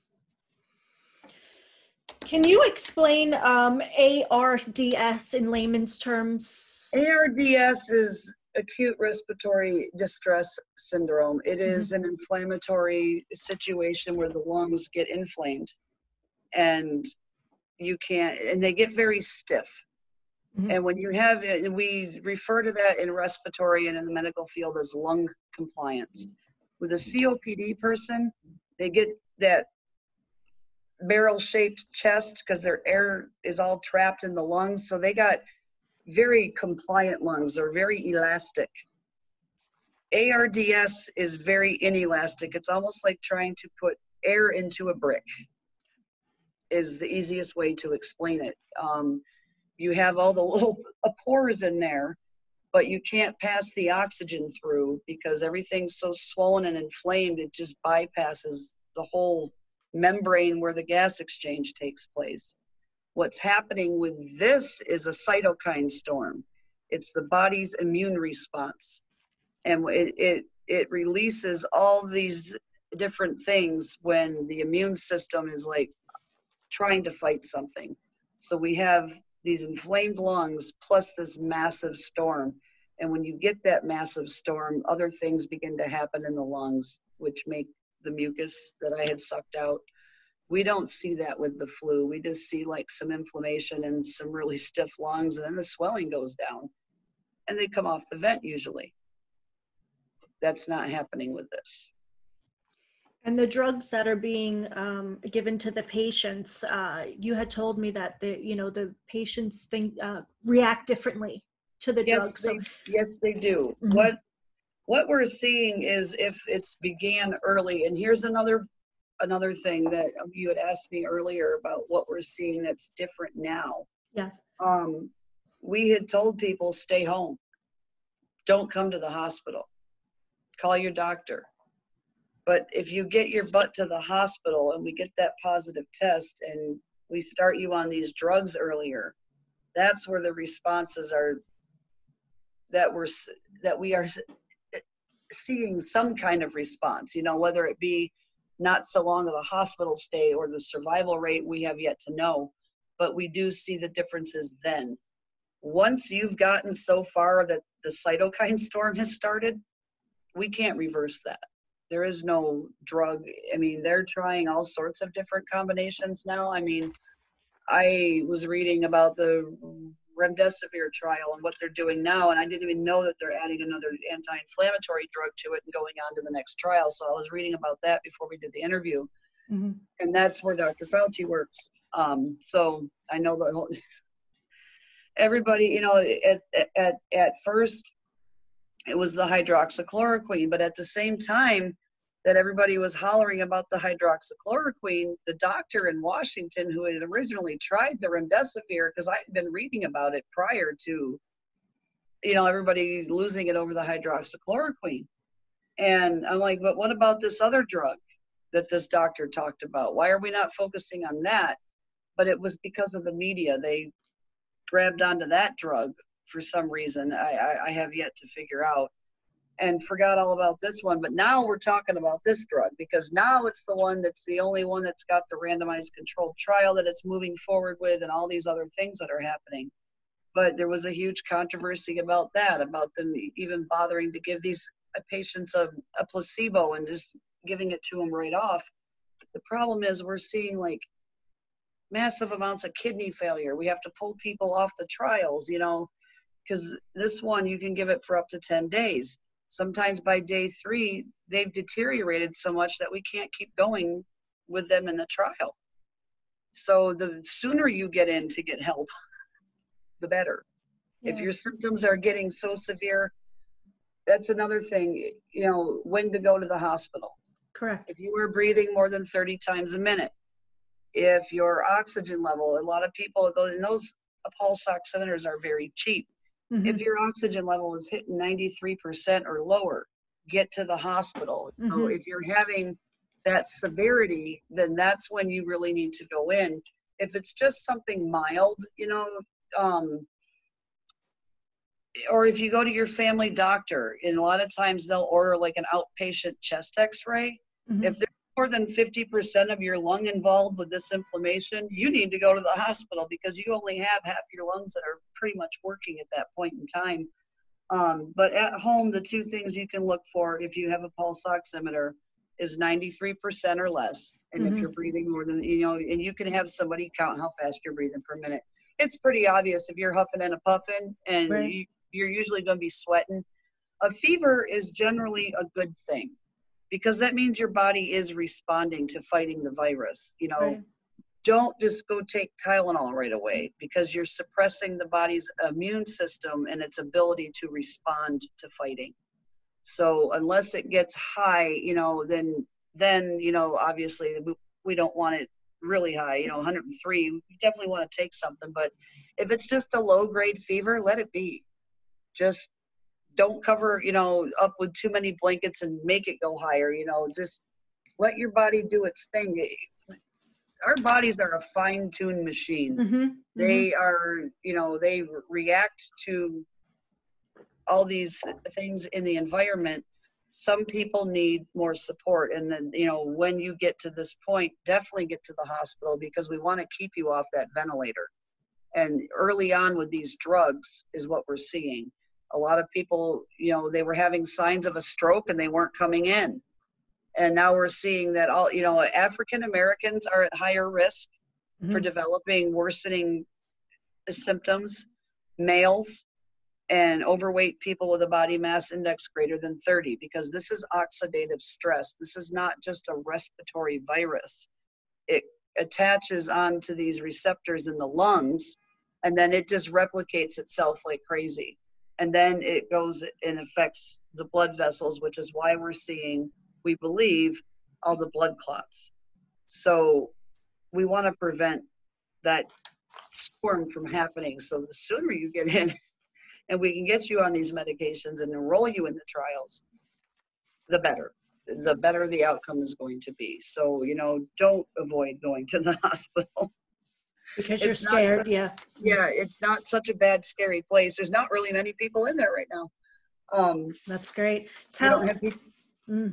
Can you explain ARDS in layman's terms? ARDS is acute respiratory distress syndrome. It is an inflammatory situation where the lungs get inflamed, and you can't, and they get very stiff. Mm-hmm. And when you have it, we refer to that in respiratory and in the medical field as lung compliance. With a COPD person, they get that barrel-shaped chest because their air is all trapped in the lungs. So they got very compliant lungs. They're very elastic. ARDS is very inelastic. It's almost like trying to put air into a brick, is the easiest way to explain it. You have all the little pores in there, but you can't pass the oxygen through because everything's so swollen and inflamed, it just bypasses the whole membrane where the gas exchange takes place. What's happening with this is a cytokine storm. It's the body's immune response. And it releases all these different things when the immune system is like trying to fight something. So we have these inflamed lungs plus this massive storm. And when you get that massive storm, other things begin to happen in the lungs, which make the mucus that I had sucked out. We don't see that with the flu. We just see like some inflammation and some really stiff lungs, and then the swelling goes down and they come off the vent usually. That's not happening with this. And the drugs that are being given to the patients, you had told me that the patients react differently to the drugs. Yes, they do. Mm-hmm. What we're seeing is if it's began early, and here's another thing that you had asked me earlier about what we're seeing that's different now. Yes. We had told people stay home. Don't come to the hospital. Call your doctor. But if you get your butt to the hospital and we get that positive test and we start you on these drugs earlier, that's where the responses are, that we are seeing some kind of response, you know, whether it be not so long of a hospital stay or the survival rate, we have yet to know, but we do see the differences then. once you've gotten so far that the cytokine storm has started, we can't reverse that. There is no drug. I mean, they're trying all sorts of different combinations now. I mean, I was reading about the remdesivir trial and what they're doing now, and I didn't even know that they're adding another anti-inflammatory drug to it and going on to the next trial. So I was reading about that before we did the interview. Mm-hmm. And that's where Dr. Fauci works. So I know the whole, everybody, you know, at first it was the hydroxychloroquine, but at the same time that everybody was hollering about the hydroxychloroquine, the doctor in Washington who had originally tried the remdesivir, because I had been reading about it prior to, you know, everybody losing it over the hydroxychloroquine. And I'm like, but what about this other drug that this doctor talked about? Why are we not focusing on that? But it was because of the media. They grabbed onto that drug for some reason I have yet to figure out, and forgot all about this one. But now we're talking about this drug because now it's the one that's the only one that's got the randomized controlled trial that it's moving forward with, and all these other things that are happening. But there was a huge controversy about that, about them even bothering to give these patients a placebo and just giving it to them right off. The problem is we're seeing like massive amounts of kidney failure. We have to pull people off the trials, you know, because this one you can give it for up to 10 days. Sometimes by day 3, they've deteriorated so much that we can't keep going with them in the trial. So the sooner you get in to get help, the better. Yeah. If your symptoms are getting so severe, that's another thing, you know, when to go to the hospital. Correct. If you are breathing more than 30 times a minute, if your oxygen level, a lot of people, those pulse oximeters are very cheap. Mm-hmm. If your oxygen level is hitting 93% or lower, get to the hospital. Mm-hmm. So if you're having that severity, then that's when you really need to go in. If it's just something mild, you know, or if you go to your family doctor, and a lot of times they'll order like an outpatient chest x-ray. Mm-hmm. If there's more than 50% of your lung involved with this inflammation, you need to go to the hospital because you only have half your lungs that are pretty much working at that point in time. But at home, the two things you can look for if you have a pulse oximeter is 93% or less. And mm-hmm. if you're breathing more than, you know, and you can have somebody count how fast you're breathing per minute. It's pretty obvious if you're huffing and a puffing and right. You're usually going to be sweating. A fever is generally a good thing, because that means your body is responding to fighting the virus. You know, right. Don't just go take Tylenol right away, because you're suppressing the body's immune system and its ability to respond to fighting. So unless it gets high, you know, then you know, obviously we don't want it really high, you know, 103, you definitely want to take something. But if it's just a low grade fever, let it be. Just don't cover, you know, up with too many blankets and make it go higher, you know, just let your body do its thing. Our bodies are a fine-tuned machine. Mm-hmm. They are, you know, they react to all these things in the environment. Some people need more support. And then, you know, when you get to this point, definitely get to the hospital, because we want to keep you off that ventilator. And early on with these drugs is what we're seeing. A lot of people, you know, they were having signs of a stroke and they weren't coming in. And now we're seeing that all, you know, African Americans are at higher risk mm-hmm. for developing worsening symptoms, males, and overweight people with a body mass index greater than 30, because this is oxidative stress. This is not just a respiratory virus. It attaches onto these receptors in the lungs, and then it just replicates itself like crazy. And then it goes and affects the blood vessels, which is why we're seeing, we believe, all the blood clots. So we want to prevent that storm from happening. So the sooner you get in and we can get you on these medications and enroll you in the trials, the better. The better the outcome is going to be. So, you know, don't avoid going to the hospital. Because you're scared, yeah. Yeah, it's not such a bad, scary place. There's not really many people in there right now. That's great.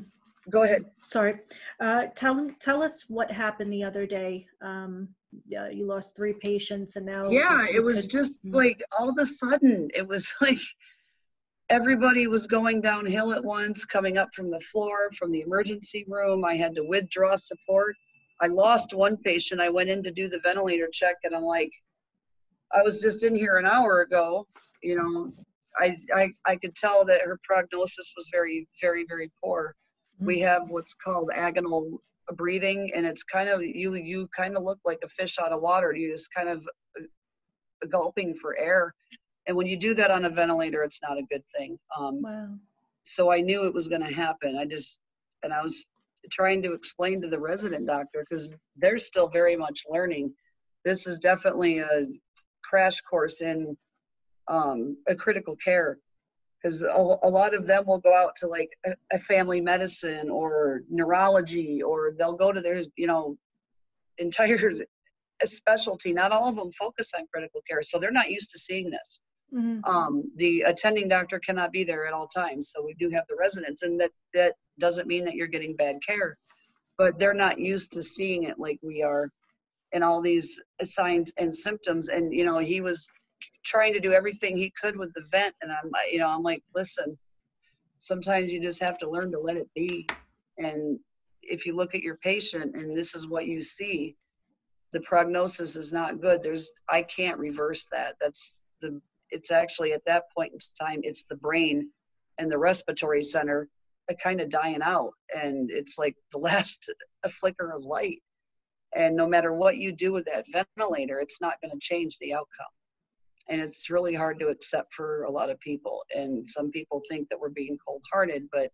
Go ahead. Sorry. Tell us what happened the other day. Yeah, you lost 3 patients, and now Yeah, it was just like all of a sudden, it was like everybody was going downhill at once, coming up from the floor, from the emergency room. I had to withdraw support. I lost one patient. I went in to do the ventilator check, and I'm like, I was just in here an hour ago. You know, I could tell that her prognosis was very, very, very poor. We have what's called agonal breathing, and it's kind of, you kind of look like a fish out of water. You just kind of gulping for air. And when you do that on a ventilator, it's not a good thing. Wow. So I knew it was going to happen. I was trying to explain to the resident doctor, because they're still very much learning. This is definitely a crash course in a critical care, because a lot of them will go out to like a family medicine or neurology, or they'll go to their, entire specialty. Not all of them focus on critical care, so they're not used to seeing this. The attending doctor cannot be there at all times, so we do have the residents, and that doesn't mean that you're getting bad care, but they're not used to seeing it like we are, and all these signs and symptoms. And he was trying to do everything he could with the vent, and I'm like, listen, sometimes you just have to learn to let it be. And if you look at your patient and this is what you see, the prognosis is not good. I can't reverse that. It's actually at that point in time, it's the brain and the respiratory center kind of dying out, and it's like the last a flicker of light. And no matter what you do with that ventilator, it's not going to change the outcome. And it's really hard to accept for a lot of people. And some people think that we're being cold-hearted, but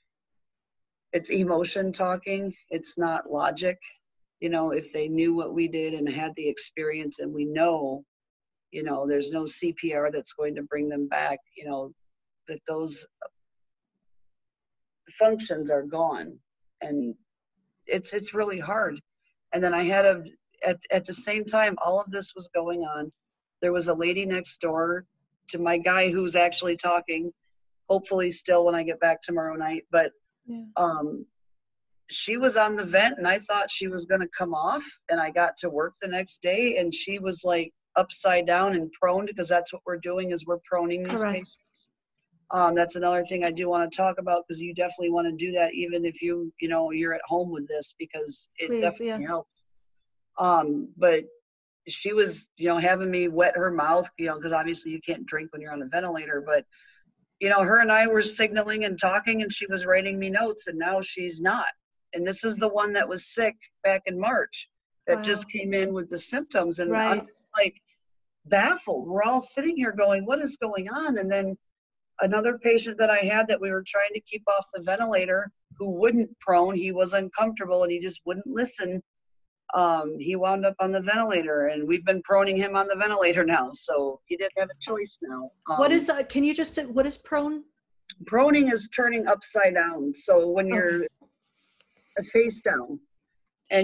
it's emotion talking. It's not logic. If they knew what we did and had the experience, and we know, there's no CPR that's going to bring them back, that those functions are gone. And it's really hard. And then I had at the same time all of this was going on, there was a lady next door to my guy who's actually talking, hopefully still when I get back tomorrow night. But she was on the vent, and I thought she was going to come off, and I got to work the next day, and she was like upside down and prone, because that's what we're doing, is we're proning these patients. That's another thing I do want to talk about, because you definitely want to do that even if you're at home with this, because it definitely helps. But she was, having me wet her mouth, because obviously you can't drink when you're on a ventilator, but her and I were signaling and talking, and she was writing me notes, and now she's not. And this is the one that was sick back in March that just came in with the symptoms. And I'm just like baffled. We're all sitting here going, what is going on? And then another patient that I had that we were trying to keep off the ventilator, who wouldn't prone, he was uncomfortable and he just wouldn't listen. He wound up on the ventilator, and we've been proning him on the ventilator now. So he didn't have a choice now. What is, what is prone? Proning is turning upside down. So when you're face down, and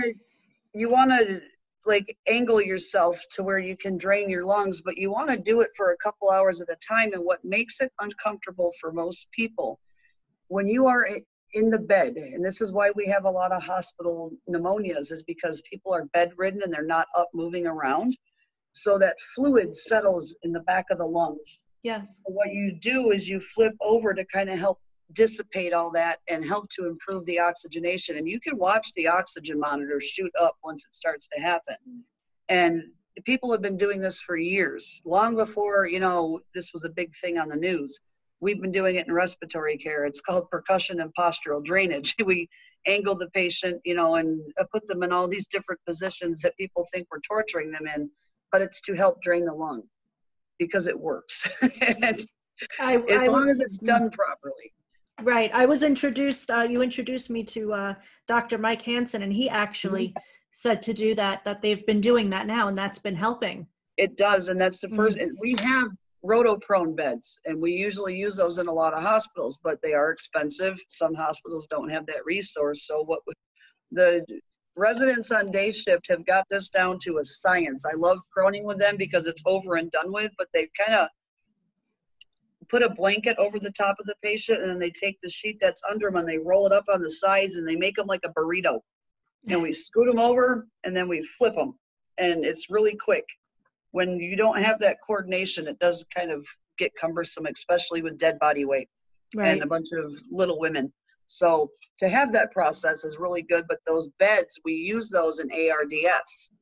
you want to like angle yourself to where you can drain your lungs, but you want to do it for a couple hours at a time. And what makes it uncomfortable for most people, when you are in the bed, and this is why we have a lot of hospital pneumonias, is because people are bedridden and they're not up moving around, so that fluid settles in the back of the lungs. Yes. So what you do is you flip over to kind of help dissipate all that and help to improve the oxygenation. And you can watch the oxygen monitor shoot up once it starts to happen. And people have been doing this for years, long before, this was a big thing on the news. We've been doing it in respiratory care. It's called percussion and postural drainage. We angle the patient, and put them in all these different positions that people think we're torturing them in, but it's to help drain the lung, because it works. As long as it's done properly. Right. I was introduced, you introduced me to Dr. Mike Hansen, and he actually said to do that they've been doing that now, and that's been helping. It does. And that's the first, and we have rotoprone beds, and we usually use those in a lot of hospitals, but they are expensive. Some hospitals don't have that resource. So the residents on day shift have got this down to a science. I love proning with them because it's over and done with, but they've kind of put a blanket over the top of the patient, and then they take the sheet that's under them and they roll it up on the sides and they make them like a burrito. And we scoot them over and then we flip them. And it's really quick. When you don't have that coordination, it does kind of get cumbersome, especially with dead body weight and a bunch of little women. So to have that process is really good. But those beds, we use those in ARDS.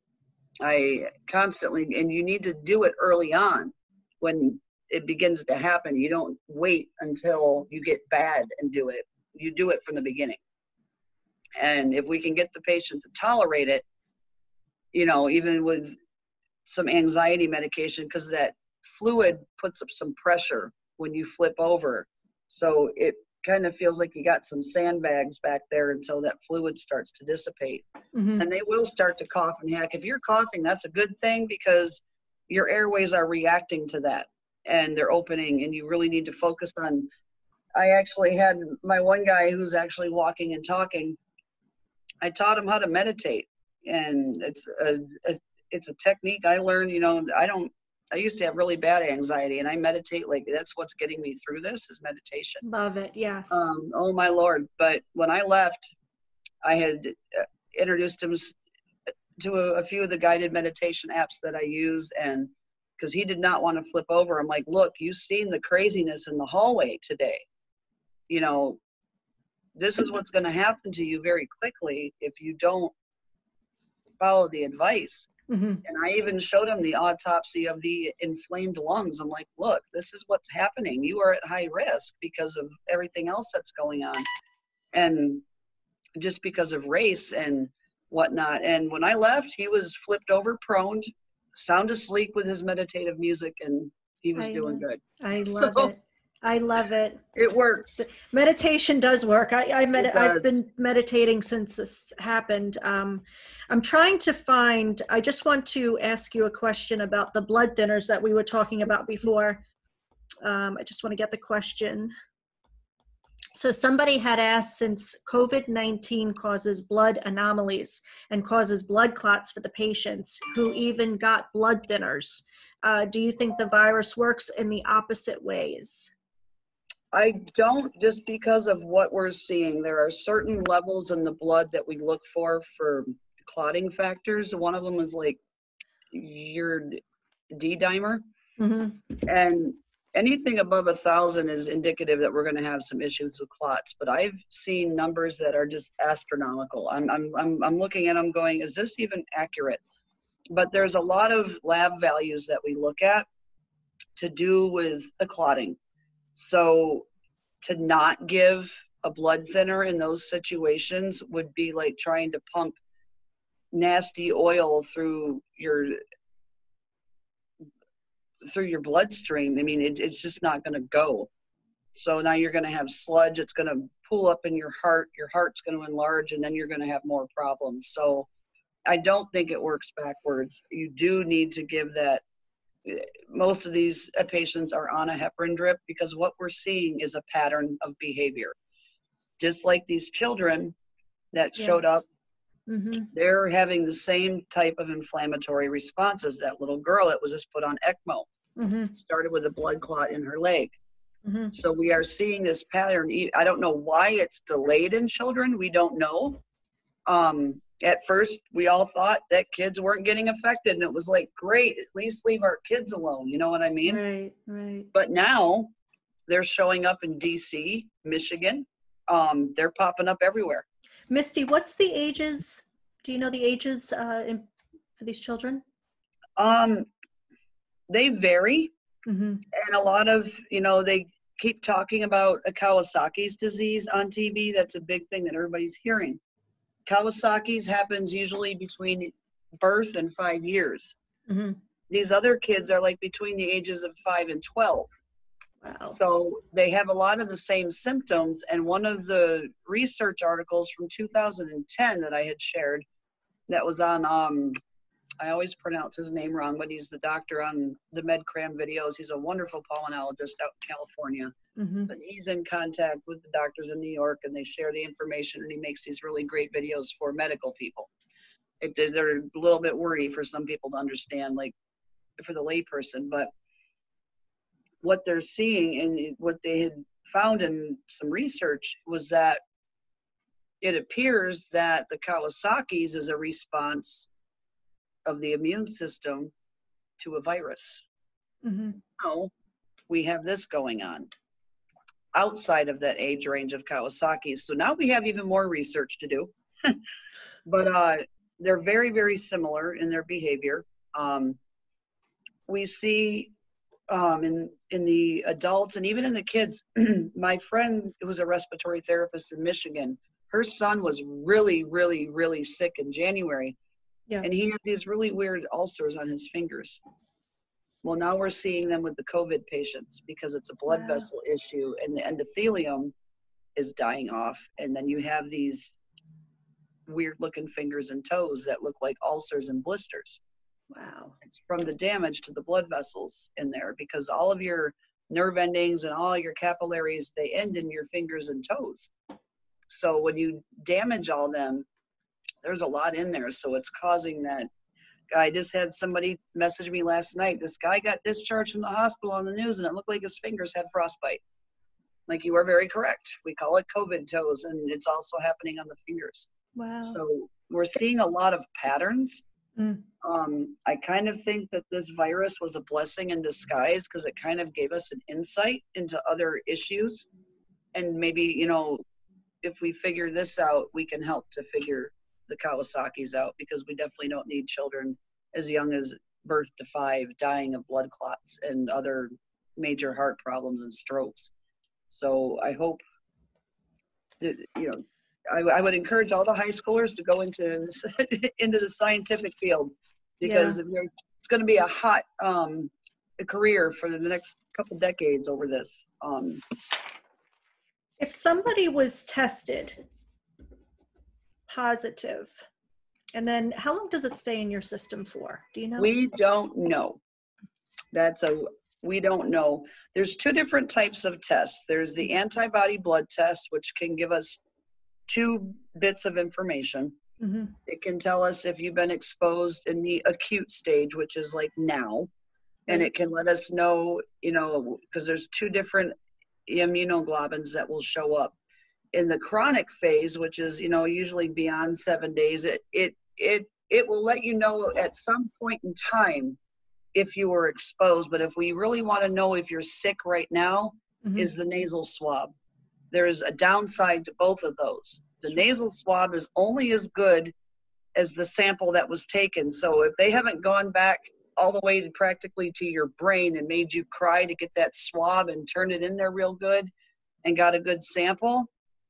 I constantly, and you need to do it early on when it begins to happen. You don't wait until you get bad and do it. You do it from the beginning. And if we can get the patient to tolerate it, you know, even with some anxiety medication, because that fluid puts up some pressure when you flip over. So it kind of feels like you got some sandbags back there until that fluid starts to dissipate. And they will start to cough and hack. If you're coughing, that's a good thing because your airways are reacting to that and they're opening, and you really need to focus on. I actually had my one guy who's actually walking and talking. I taught him how to meditate, and it's a technique I learned. You know, I used to have really bad anxiety, and I meditate. Like, that's what's getting me through this is meditation. Love it. Yes. Oh my Lord. But when I left, I had introduced him to a few of the guided meditation apps that I use, and because he did not want to flip over. I'm like, look, you've seen the craziness in the hallway today. You know, this is what's going to happen to you very quickly if you don't follow the advice. And I even showed him the autopsy of the inflamed lungs. I'm like, look, this is what's happening. You are at high risk because of everything else that's going on. And just because of race and whatnot. And when I left, he was flipped over, prone, sound asleep with his meditative music, and he was doing good. I love it. I love it. It works. Meditation does work. I've been meditating since this happened. I'm trying to find, I just want to ask you a question about the blood thinners that we were talking about before. I just want to get the question. So somebody had asked, since COVID-19 causes blood anomalies and causes blood clots for the patients who even got blood thinners, do you think the virus works in the opposite ways? I don't, just because of what we're seeing. There are certain levels in the blood that we look for clotting factors. One of them is like your D-dimer. And anything above 1,000 is indicative that we're going to have some issues with clots. But I've seen numbers that are just astronomical. I'm looking at them going, is this even accurate? But there's a lot of lab values that we look at to do with a clotting. So to not give a blood thinner in those situations would be like trying to pump nasty oil through your bloodstream. I mean, it's just not going to go. So now you're going to have sludge. It's going to pool up in your heart. Your heart's going to enlarge, and then you're going to have more problems. So I don't think it works backwards. You do need to give that. Most of these patients are on a heparin drip because what we're seeing is a pattern of behavior. Just like these children that showed up, they're having the same type of inflammatory responses. That little girl that was just put on ECMO started with a blood clot in her leg. So we are seeing this pattern. I don't know why it's delayed in children. We don't know. At first, we all thought that kids weren't getting affected, and it was like, great, at least leave our kids alone. You know what I mean? Right, right. But now they're showing up in DC, Michigan. They're popping up everywhere. Misty, what's the ages? Do you know the ages for these children? They vary. And a lot of, they keep talking about a Kawasaki's disease on TV. That's a big thing that everybody's hearing. Kawasaki's happens usually between birth and 5 years. These other kids are like between the ages of 5 and 12. Wow. So they have a lot of the same symptoms. And one of the research articles from 2010 that I had shared that was on, I always pronounce his name wrong, but he's the doctor on the MedCram videos. He's a wonderful pulmonologist out in California. But he's in contact with the doctors in New York, and they share the information, and he makes these really great videos for medical people. They're a little bit wordy for some people to understand, like for the layperson, but what they're seeing and what they had found in some research was that it appears that the Kawasaki's is a response of the immune system to a virus. Mm-hmm. Now we have this going on outside of that age range of Kawasaki's. So now we have even more research to do. But they're very, very similar in their behavior. We see in the adults and even in the kids. My friend who was a respiratory therapist in Michigan, her son was really, really, really sick in January. Yeah. And he had these really weird ulcers on his fingers. Well, now we're seeing them with the COVID patients because it's a blood vessel issue and the endothelium is dying off. And then you have these weird looking fingers and toes that look like ulcers and blisters. Wow. It's from the damage to the blood vessels in there because all of your nerve endings and all your capillaries, they end in your fingers and toes. So when you damage all them, there's a lot in there. So it's causing that. I just had somebody message me last night. This guy got discharged from the hospital on the news and it looked like his fingers had frostbite. Like, you are very correct. We call it COVID toes, and it's also happening on the fingers. Wow. So we're seeing a lot of patterns. I kind of think that this virus was a blessing in disguise because it kind of gave us an insight into other issues. And maybe, you know, if we figure this out, we can help to figure the Kawasaki's out, because we definitely don't need children as young as birth to 5 dying of blood clots and other major heart problems and strokes. So I hope that, you know, I would encourage all the high schoolers to go into into the scientific field, because it's going to be a hot career for the next couple decades over this. If somebody was tested positive, and then how long does it stay in your system for? Do you know? We don't know. We don't know. There's 2 different types of tests. There's the antibody blood test, which can give us 2 bits of information. Mm-hmm. It can tell us if you've been exposed in the acute stage, which is like now, and it can let us know, you know, because there's 2 different immunoglobulins that will show up. In the chronic phase, which is, you know, usually beyond 7 days, it will let you know at some point in time if you were exposed. But if we really want to know if you're sick right now, is the nasal swab. There's a downside to both of those. The nasal swab is only as good as the sample that was taken. So if they haven't gone back all the way to practically to your brain and made you cry to get that swab and turn it in there real good and got a good sample,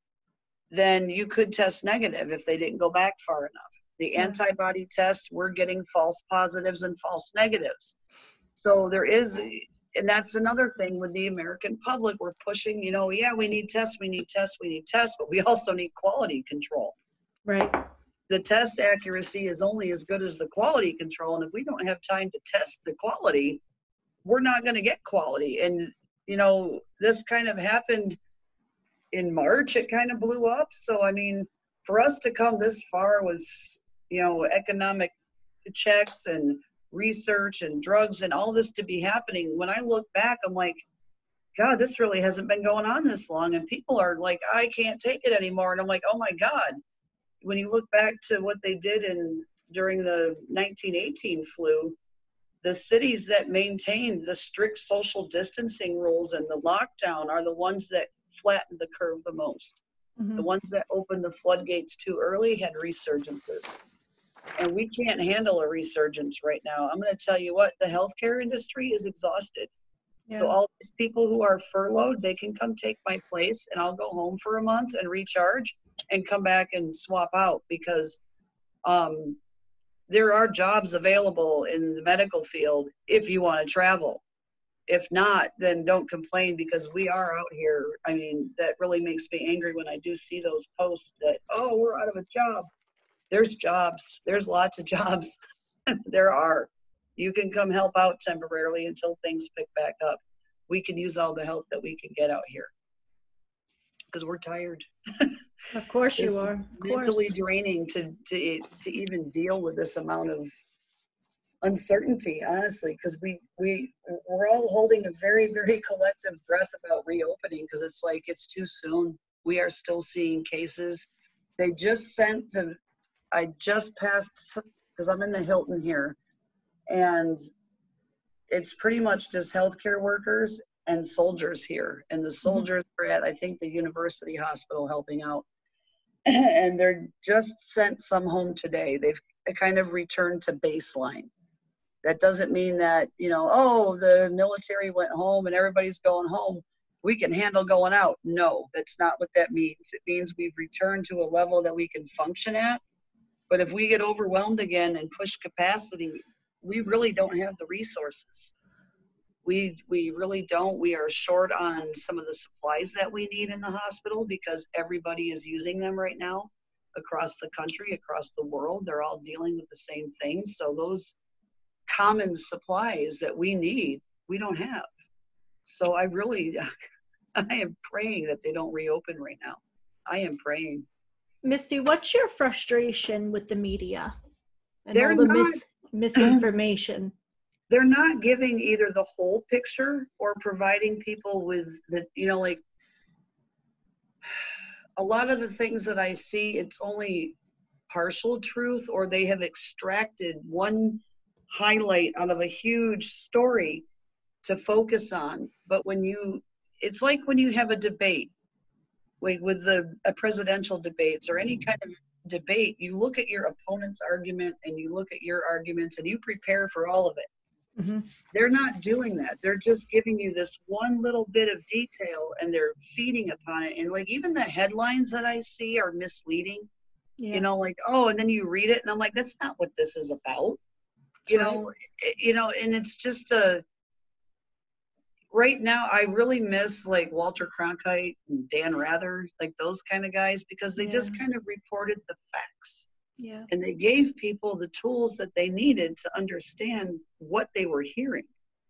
then you could test negative if they didn't go back far enough. The antibody test, we're getting false positives and false negatives. So there is, and that's another thing with the American public. We're pushing, you know, we need tests, we need tests, we need tests, but we also need quality control. Right. The test accuracy is only as good as the quality control. And if we don't have time to test the quality, we're not going to get quality. And, you know, this kind of happened in March. It kind of blew up. So, I mean, for us to come this far was, you know, economic checks and research and drugs and all this to be happening. When I look back, I'm like, God, this really hasn't been going on this long. And people are like, I can't take it anymore. And I'm like, oh my God. When you look back to what they did during the 1918 flu, the cities that maintained the strict social distancing rules and the lockdown are the ones that flattened the curve the most. The ones that opened the floodgates too early had resurgences. And we can't handle a resurgence right now. I'm going to tell you what, the healthcare industry is exhausted. So all these people who are furloughed, they can come take my place and I'll go home for a month and recharge and come back and swap out, because there are jobs available in the medical field if you want to travel. If not, then don't complain, because we are out here. I mean, that really makes me angry when I do see those posts that, oh, we're out of a job. There's jobs. There's lots of jobs. There are. You can come help out temporarily until things pick back up. We can use all the help that we can get out here, because we're tired. Of course you are. Of course. Mentally draining to even deal with this amount of uncertainty, honestly, because we're all holding a very, very collective breath about reopening, because it's like it's too soon. We are still seeing cases. They just sent I just passed, because I'm in the Hilton here, and it's pretty much just healthcare workers and soldiers here. And the soldiers are at, I think, the university hospital helping out. And they're just sent some home today. They've kind of returned to baseline. That doesn't mean that, oh, the military went home and everybody's going home, we can handle going out. No, that's not what that means. It means we've returned to a level that we can function at. But if we get overwhelmed again and push capacity, we really don't have the resources. We really don't. We are short on some of the supplies that we need in the hospital because everybody is using them right now across the country, across the world. They're all dealing with the same things. So those common supplies that we need, we don't have. So I am praying that they don't reopen right now. I am praying. Misty, what's your frustration with the media and They're all the not, misinformation? They're not giving either the whole picture or providing people with the, like a lot of the things that I see, it's only partial truth, or they have extracted one highlight out of a huge story to focus on. But it's like when you have a debate, with the presidential debates or any kind of debate, you look at your opponent's argument and you look at your arguments and you prepare for all of it. They're not doing that. They're just giving you this one little bit of detail and they're feeding upon it. And like even the headlines that I see are misleading. Yeah. Like, oh, and then you read it and I'm like, that's not what this is about. And it's just right now I really miss like Walter Cronkite and Dan Rather, like those kind of guys, because they just kind of reported the facts. Yeah. And they gave people the tools that they needed to understand what they were hearing.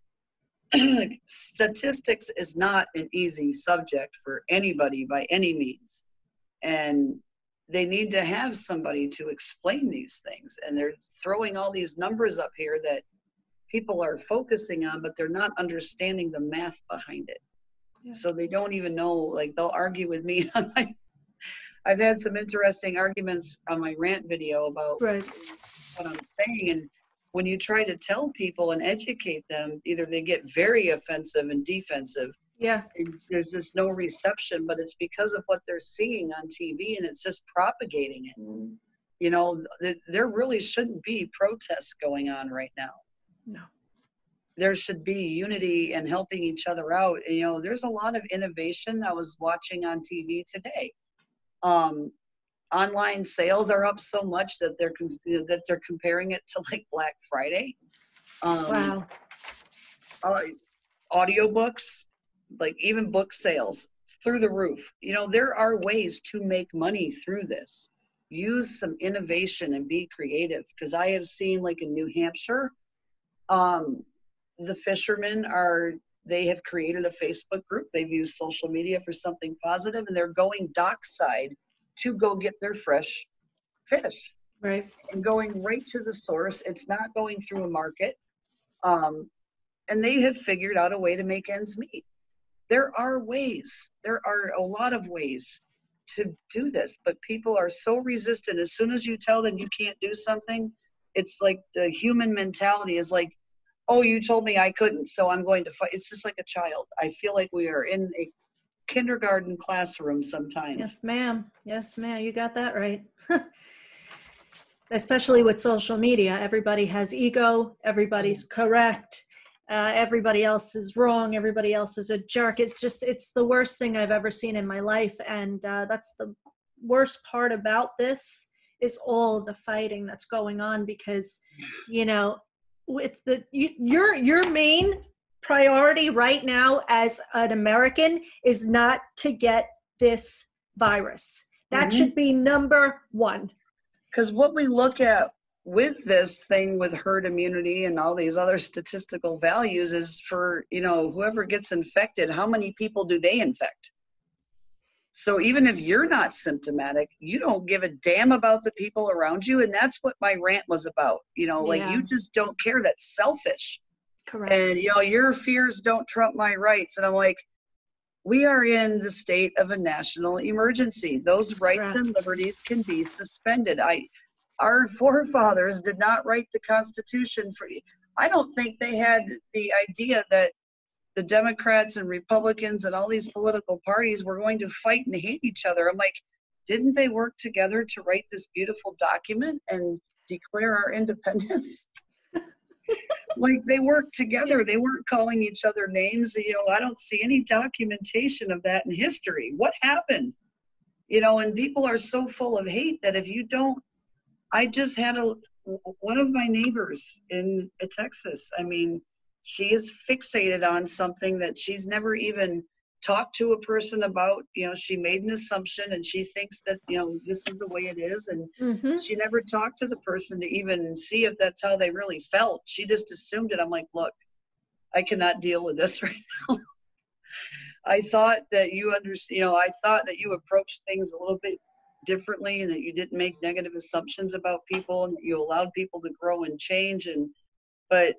Statistics is not an easy subject for anybody by any means. And they need to have somebody to explain these things. And they're throwing all these numbers up here that people are focusing on, but they're not understanding the math behind it. Yeah. So they don't even know, like they'll argue with me on I've had some interesting arguments on my rant video about what I'm saying. And when you try to tell people and educate them, either they get very offensive and defensive. Yeah. And there's just no reception, but it's because of what they're seeing on TV and it's just propagating it. There really shouldn't be protests going on right now. No. There should be unity and helping each other out. There's a lot of innovation I was watching on TV today. Online sales are up so much that they're comparing it to like Black Friday. Wow. Audiobooks, like even book sales through the roof. There are ways to make money through this. Use some innovation and be creative, because I have seen like in New Hampshire, the fishermen they have created a Facebook group. They've used social media for something positive, and they're going dockside to go get their fresh fish. Right. And going right to the source. It's not going through a market. And they have figured out a way to make ends meet. There are ways. There are a lot of ways to do this, but people are so resistant. As soon as you tell them you can't do something, it's like the human mentality is like, oh, you told me I couldn't, so I'm going to fight. It's just like a child. I feel like we are in a kindergarten classroom sometimes. Yes, ma'am. Yes, ma'am. You got that right. Especially with social media. Everybody has ego. Everybody's correct. Everybody else is wrong. Everybody else is a jerk. It's the worst thing I've ever seen in my life. And that's the worst part about this is all the fighting that's going on, because, it's your main priority right now as an American is not to get this virus. That should be number one. Because what we look at with this thing with herd immunity and all these other statistical values is for, whoever gets infected, how many people do they infect? So even if you're not symptomatic, you don't give a damn about the people around you. And that's what my rant was about. Like, Yeah. you just don't care. That's selfish. Correct. And, your fears don't trump my rights. And I'm like, we are in the state of a national emergency. Those That's rights and correct. liberties can be suspended. Our forefathers did not write the Constitution for you. I don't think they had the idea that the Democrats and Republicans and all these political parties were going to fight and hate each other. I'm like, didn't they work together to write this beautiful document and declare our independence? Like, they worked together. They weren't calling each other names. I don't see any documentation of that in history. What happened? And people are so full of hate that if you don't, I just had one of my neighbors in Texas. I mean, she is fixated on something that she's never even talked to a person about. She made an assumption and she thinks that, this is the way it is. And she never talked to the person to even see if that's how they really felt. She just assumed it. I'm like, look, I cannot deal with this right now. I thought that I thought that you approached things a little bit differently and that you didn't make negative assumptions about people and that you allowed people to grow and change. But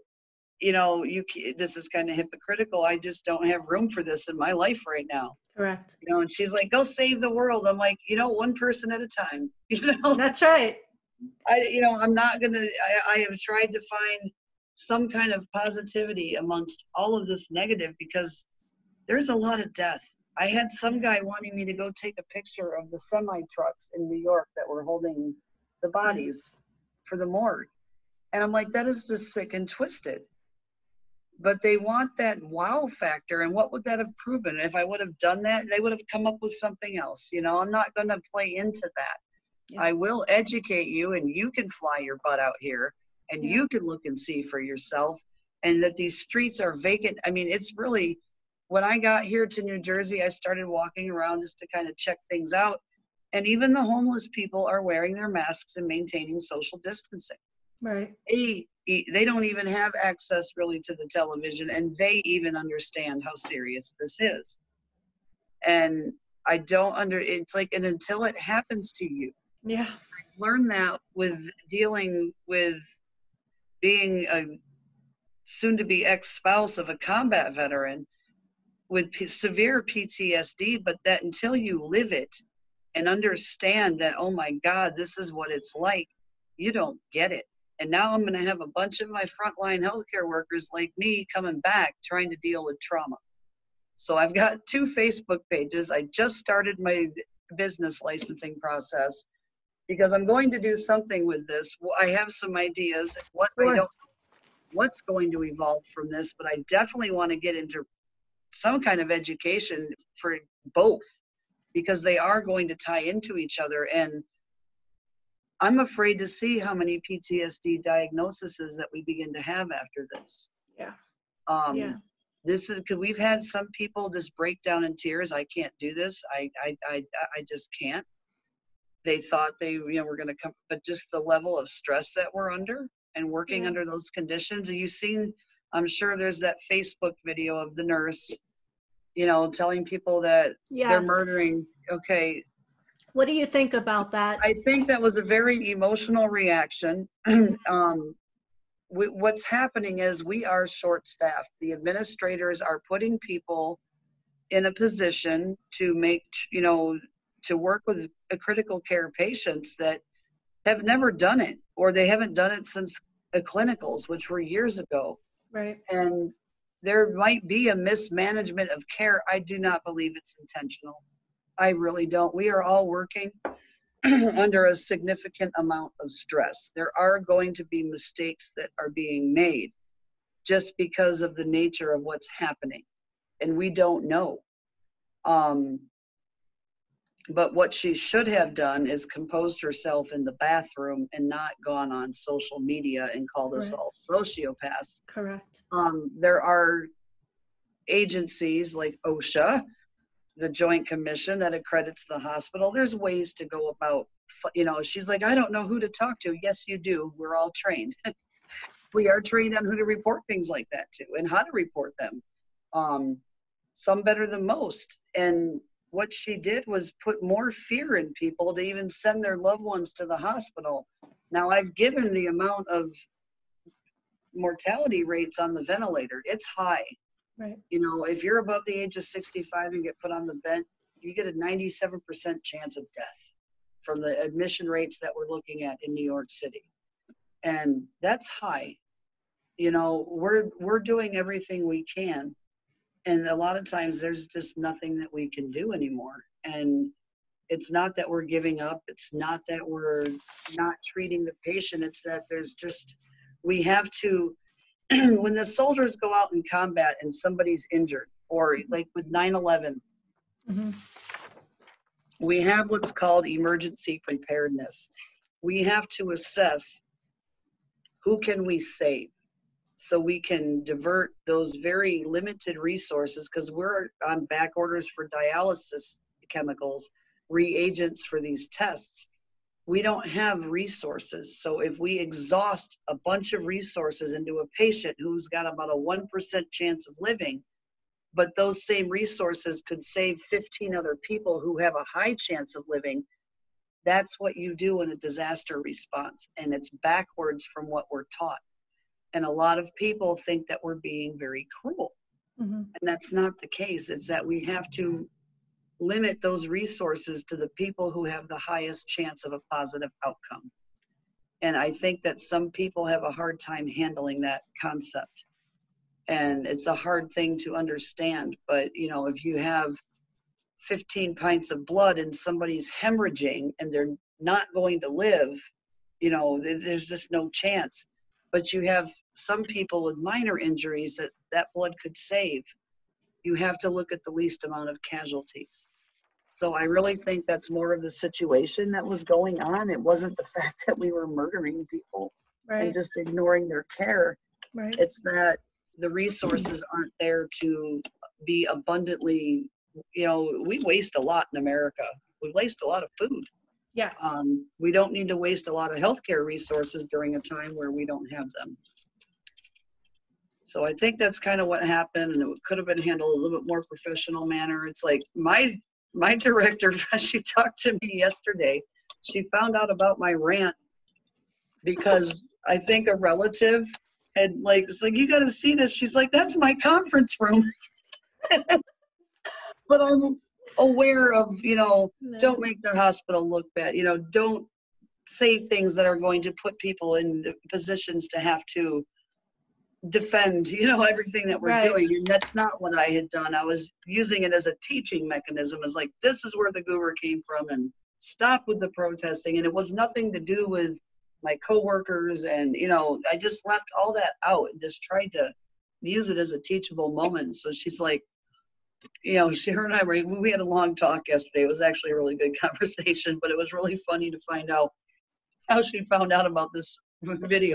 this is kind of hypocritical. I just don't have room for this in my life right now. Correct. And she's like, go save the world. I'm like, one person at a time. That's right. I'm not going to, I have tried to find some kind of positivity amongst all of this negative because there's a lot of death. I had some guy wanting me to go take a picture of the semi trucks in New York that were holding the bodies for the morgue. And I'm like, that is just sick and twisted. But they want that wow factor. And what would that have proven? If I would have done that, they would have come up with something else. I'm not going to play into that. Yeah. I will educate you, and you can fly your butt out here and you can look and see for yourself. And that these streets are vacant. I mean, it's really, when I got here to New Jersey, I started walking around just to kind of check things out. And even the homeless people are wearing their masks and maintaining social distancing. Right. They don't even have access really to the television, and they even understand how serious this is. And I don't it's like, and until it happens to you. Yeah. I learned that with dealing with being a soon-to-be ex-spouse of a combat veteran with severe PTSD, but that until you live it and understand that, oh my God, this is what it's like, you don't get it. And now I'm going to have a bunch of my frontline healthcare workers like me coming back trying to deal with trauma. So I've got 2 Facebook pages. I just started my business licensing process because I'm going to do something with this. I have some ideas of what's going to evolve from this, but I definitely want to get into some kind of education for both because they are going to tie into each other. And I'm afraid to see how many PTSD diagnoses that we begin to have after this. Yeah. This is because we've had some people just break down in tears. I can't do this. I just can't. They thought they were going to come, but just the level of stress that we're under and working under those conditions. And you've seen, I'm sure there's that Facebook video of the nurse, telling people that they're murdering. Okay. What do you think about that? I think that was a very emotional reaction. What's happening is we are short-staffed. The administrators are putting people in a position to make, to work with critical care patients that have never done it, or they haven't done it since clinicals, which were years ago. Right. And there might be a mismanagement of care. I do not believe it's intentional. I really don't. We are all working under a significant amount of stress. There are going to be mistakes that are being made just because of the nature of what's happening. And we don't know. But what she should have done is composed herself in the bathroom and not gone on social media and called us all sociopaths. Correct. There are agencies like OSHA, the Joint Commission that accredits the hospital. There's ways to go about, she's like, I don't know who to talk to. Yes, you do. We're all trained. We are trained on who to report things like that to and how to report them. Some better than most. And what she did was put more fear in people to even send their loved ones to the hospital. Now, I've given the amount of mortality rates on the ventilator, it's high. Right. You know, if you're above the age of 65 and get put on the vent, you get a 97% chance of death from the admission rates that we're looking at in New York City. And that's high. You know, we're doing everything we can. And a lot of times there's just nothing that we can do anymore. And it's not that we're giving up. It's not that we're not treating the patient. It's that there's just, we have to, when the soldiers go out in combat and somebody's injured, or like with 9/11, Mm-hmm. we have what's called emergency preparedness. We have to assess who can we save, so we can divert those very limited resources, because we're on back orders for dialysis chemicals, reagents for these tests. We don't have resources. So if we exhaust a bunch of resources into a patient who's got about a 1% chance of living, but those same resources could save 15 other people who have a high chance of living, that's what you do in a disaster response. And it's backwards from what we're taught. And a lot of people think that we're being very cruel. Mm-hmm. And that's not the case. It's that we have to limit those resources to the people who have the highest chance of a positive outcome. And I think that some people have a hard time handling that concept. And it's a hard thing to understand. But, you know, if you have 15 pints of blood and somebody's hemorrhaging and they're not going to live, you know, there's just no chance. But you have some people with minor injuries that that blood could save. You have to look at the least amount of casualties. So I really think that's more of the situation that was going on. It wasn't the fact that we were murdering people and just ignoring their care. Right. It's that the resources aren't there to be abundantly, you know, we waste a lot in America. We waste a lot of food. Yes. We don't need to waste a lot of healthcare resources during a time where we don't have them. So I think that's kind of what happened, and it could have been handled a little bit more professional manner. It's like my director, she talked to me yesterday. She found out about my rant because I think a relative had like, it's like, you got to see this. She's like, that's my conference room. But I'm aware of, you know, don't make the hospital look bad. You know, don't say things that are going to put people in positions to have to defend, you know, everything that we're doing. And that's not what I had done. I was using it as a teaching mechanism. It's like, this is where the goober came from, and stop with the protesting. And it was nothing to do with my coworkers. And, you know, I just left all that out and just tried to use it as a teachable moment. So she's like, you know, her and I we had a long talk yesterday. It was actually a really good conversation, but it was really funny to find out how she found out about this video.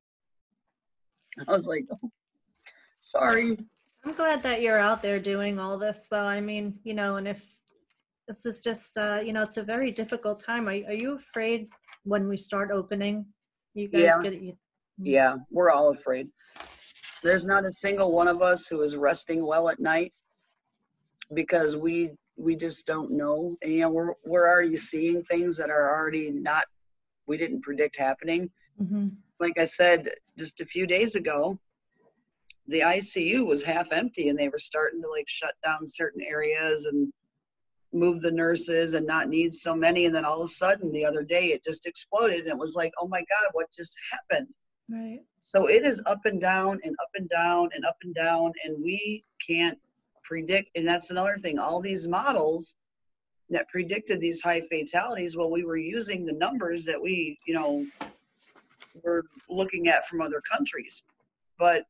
I was like, oh, sorry. I'm glad that you're out there doing all this, though. I mean, you know, and if this is just, you know, it's a very difficult time. Are you afraid when we start opening? You guys Yeah, we're all afraid. There's not a single one of us who is resting well at night, because we just don't know. And, you know, we're already seeing things that are already not, we didn't predict happening. Mm-hmm. Like I said, just a few days ago, the ICU was half empty, and they were starting to like shut down certain areas and move the nurses and not need so many. And then all of a sudden the other day it just exploded, and it was like, oh my God, what just happened? Right. So it is up and down and up and down and up and down, and we can't predict. And that's another thing, all these models that predicted these high fatalities, well, we were using the numbers that we, you know, were looking at from other countries, but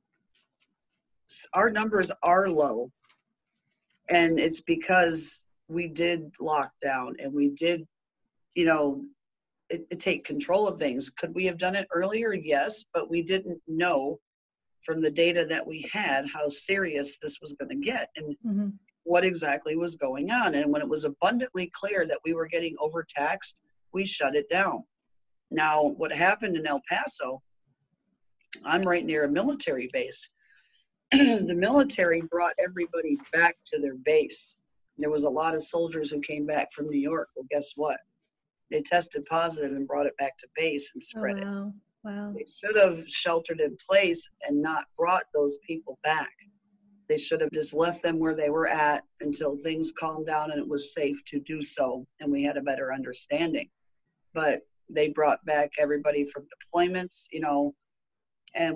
our numbers are low. And it's because we did lock down, and we did, you know, take control of things. Could we have done it earlier? Yes, but we didn't know from the data that we had how serious this was going to get, and what exactly was going on. And when it was abundantly clear that we were getting overtaxed, we shut it down. Now, what happened in El Paso, I'm right near a military base. The military brought everybody back to their base. There was a lot of soldiers who came back from New York. Well, guess what? They tested positive and brought it back to base and Oh, spread it. wow. Wow. They should have sheltered in place and not brought those people back. They should have just left them where they were at until things calmed down and it was safe to do so, and we had a better understanding. But they brought back everybody from deployments, you know, and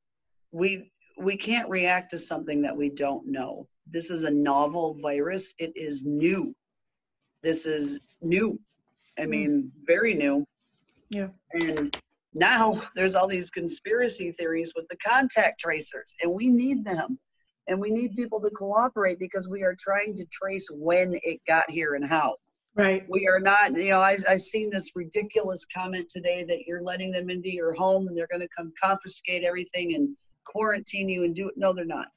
we can't react to something that we don't know. This is a novel virus. It is new. This is new. I mean, very new. Yeah. And now there's all these conspiracy theories with the contact tracers, and we need them. And we need people to cooperate because we are trying to trace when it got here and how. Right. We are not, you know, I've seen this ridiculous comment today that you're letting them into your home and they're going to come confiscate everything and quarantine you and do it. No, they're not.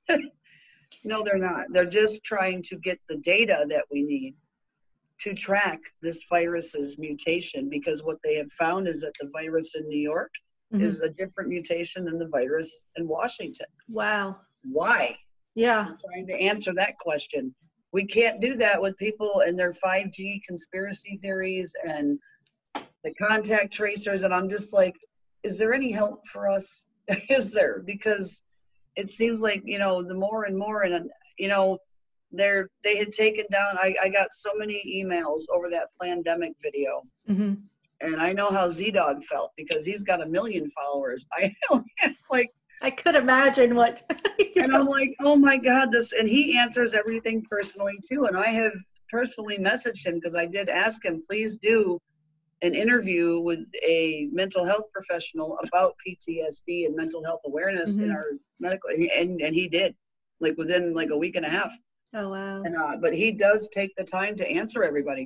No, they're not. They're just trying to get the data that we need to track this virus's mutation, because what they have found is that the virus in New York is a different mutation than the virus in Washington. Wow. Why? Yeah. I'm trying to answer that question. We can't do that with people and their 5G conspiracy theories and the contact tracers. And I'm just like, is there any help for us? Is there? Because it seems like, you know, the more and more, and, you know, they had taken down, I got so many emails over that pandemic video. Mm-hmm. And I know how Z-Dog felt because he's got 1 million followers. I know, like, I could imagine what. and I'm like, oh my God, this, and he answers everything personally too. And I have personally messaged him because I did ask him, please do an interview with a mental health professional about PTSD and mental health awareness in our medical, and he did, like within like a week and a half. Oh, wow. And, but he does take the time to answer everybody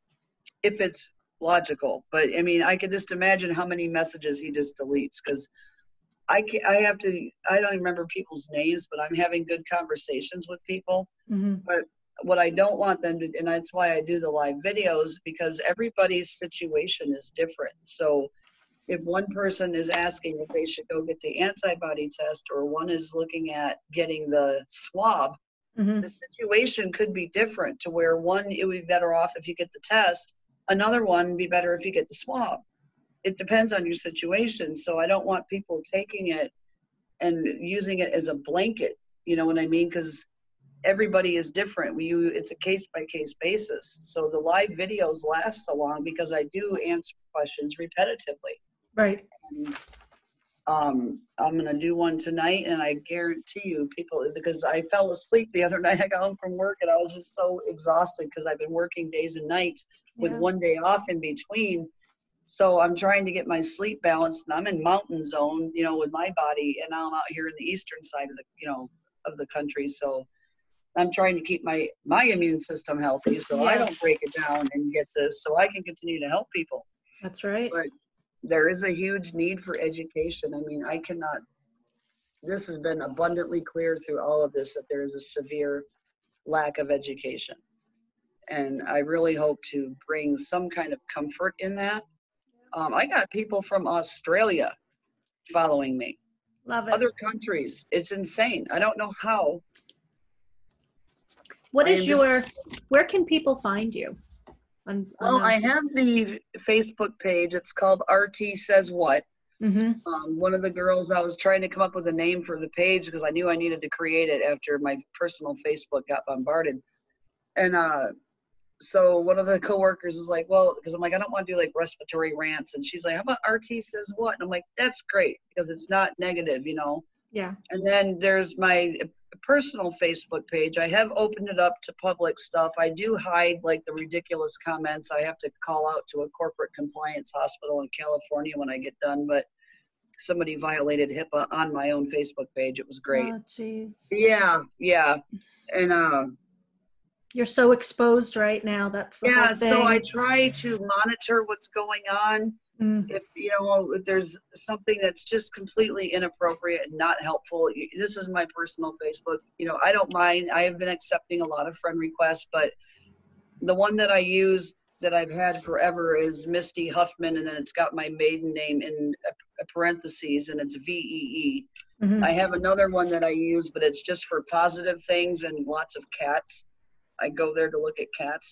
if it's logical. But I mean, I can just imagine how many messages he just deletes, because I don't even remember people's names, but I'm having good conversations with people. But what I don't want them to, and that's why I do the live videos, because everybody's situation is different. So if one person is asking if they should go get the antibody test, or one is looking at getting the swab, the situation could be different, to where one, it would be better off if you get the test, another one would be better if you get the swab. It depends on your situation. So I don't want people taking it and using it as a blanket, you know what I mean? Because everybody is different. It's a case-by-case basis. So the live videos last so long because I do answer questions repetitively. Right. And, I'm going to do one tonight, and I guarantee you people, because I fell asleep the other night. I got home from work and I was just so exhausted because I've been working days and nights with 1 day off in between. So I'm trying to get my sleep balanced, and I'm in mountain zone, you know, with my body, and now I'm out here in the eastern side of the, you know, of the country. So I'm trying to keep my immune system healthy, so I don't break it down and get this, so I can continue to help people. That's right. But there is a huge need for education. I mean, this has been abundantly clear through all of this, that there is a severe lack of education. And I really hope to bring some kind of comfort in that. I got people from Australia following me. Love it. Other countries. It's insane. I don't know how. Where can people find you? I have the Facebook page. It's called RT Says What. One of the girls, I was trying to come up with a name for the page because I knew I needed to create it after my personal Facebook got bombarded. And so one of the coworkers was like, well, because I'm like, I don't want to do like respiratory rants. And she's like, how about RT Says What? And I'm like, that's great, because it's not negative, you know? Yeah. And then there's my personal Facebook page. I have opened it up to public stuff. I do hide like the ridiculous comments. I have to call out to a corporate compliance hospital in California when I get done, but somebody violated HIPAA on my own Facebook page. It was great. Oh, jeez. Yeah. And you're so exposed right now. That's the whole thing. So I try to monitor what's going on. If there's something that's just completely inappropriate and not helpful, this is my personal Facebook. You know, I don't mind. I have been accepting a lot of friend requests, but the one that I use that I've had forever is Misty Huffman, and then it's got my maiden name in parentheses, and it's VEE. I have another one that I use, but it's just for positive things and lots of cats. I go there to look at cats.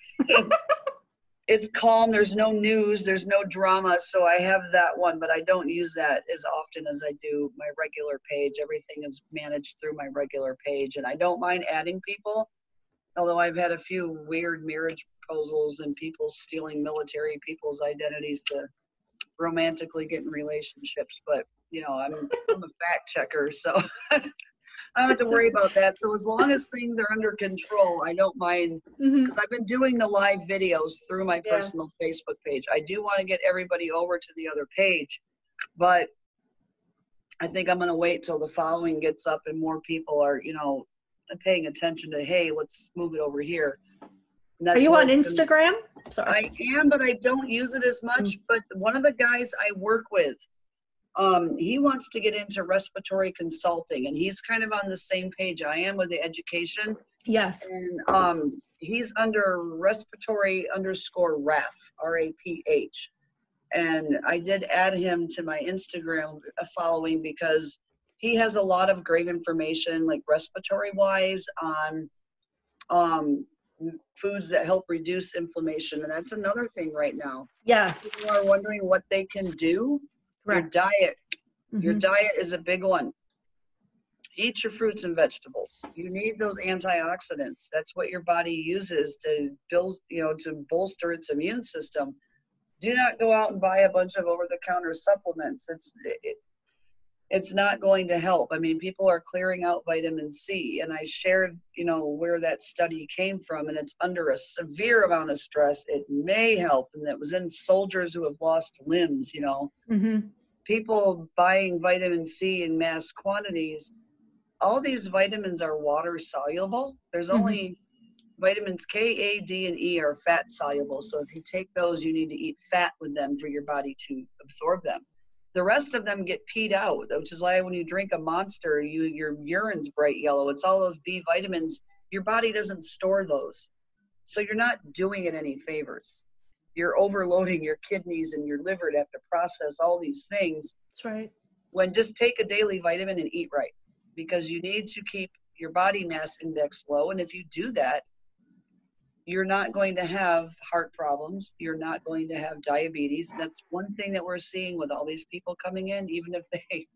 It's calm. There's no news. There's no drama. So I have that one, but I don't use that as often as I do my regular page. Everything is managed through my regular page, and I don't mind adding people. Although I've had a few weird marriage proposals and people stealing military people's identities to romantically get in relationships. But, you know, I'm a fact checker, so I don't have to worry about that. So as long as things are under control, I don't mind, because I've been doing the live videos through my personal Facebook page. I do want to get everybody over to the other page, but I think I'm going to wait till the following gets up and more people are, you know, paying attention to, hey, let's move it over here. Are you on Instagram? Sorry. I am, but I don't use it as much. But one of the guys I work with, he wants to get into respiratory consulting, and he's kind of on the same page I am with the education. Yes. And he's under respiratory_RAPH, RAPH. And I did add him to my Instagram following because he has a lot of great information, like respiratory wise, on foods that help reduce inflammation. And that's another thing right now. Yes. People are wondering what they can do. Correct. Your diet. Your diet is a big one. Eat your fruits and vegetables. You need those antioxidants. That's what your body uses to build, you know, to bolster its immune system. Do not go out and buy a bunch of over-the-counter supplements. It's not going to help. I mean, people are clearing out vitamin C, and I shared, you know, where that study came from, and it's under a severe amount of stress. It may help, and it was in soldiers who have lost limbs, you know. People buying vitamin C in mass quantities. All these vitamins are water soluble. There's only vitamins K, A, D, and E are fat soluble. So if you take those, you need to eat fat with them for your body to absorb them. The rest of them get peed out, which is why when you drink a Monster, your urine's bright yellow. It's all those B vitamins. Your body doesn't store those. So you're not doing it any favors. You're overloading your kidneys and your liver to have to process all these things. That's right. When just take a daily vitamin and eat right, because you need to keep your body mass index low. And if you do that, you're not going to have heart problems. You're not going to have diabetes. That's one thing that we're seeing with all these people coming in, even if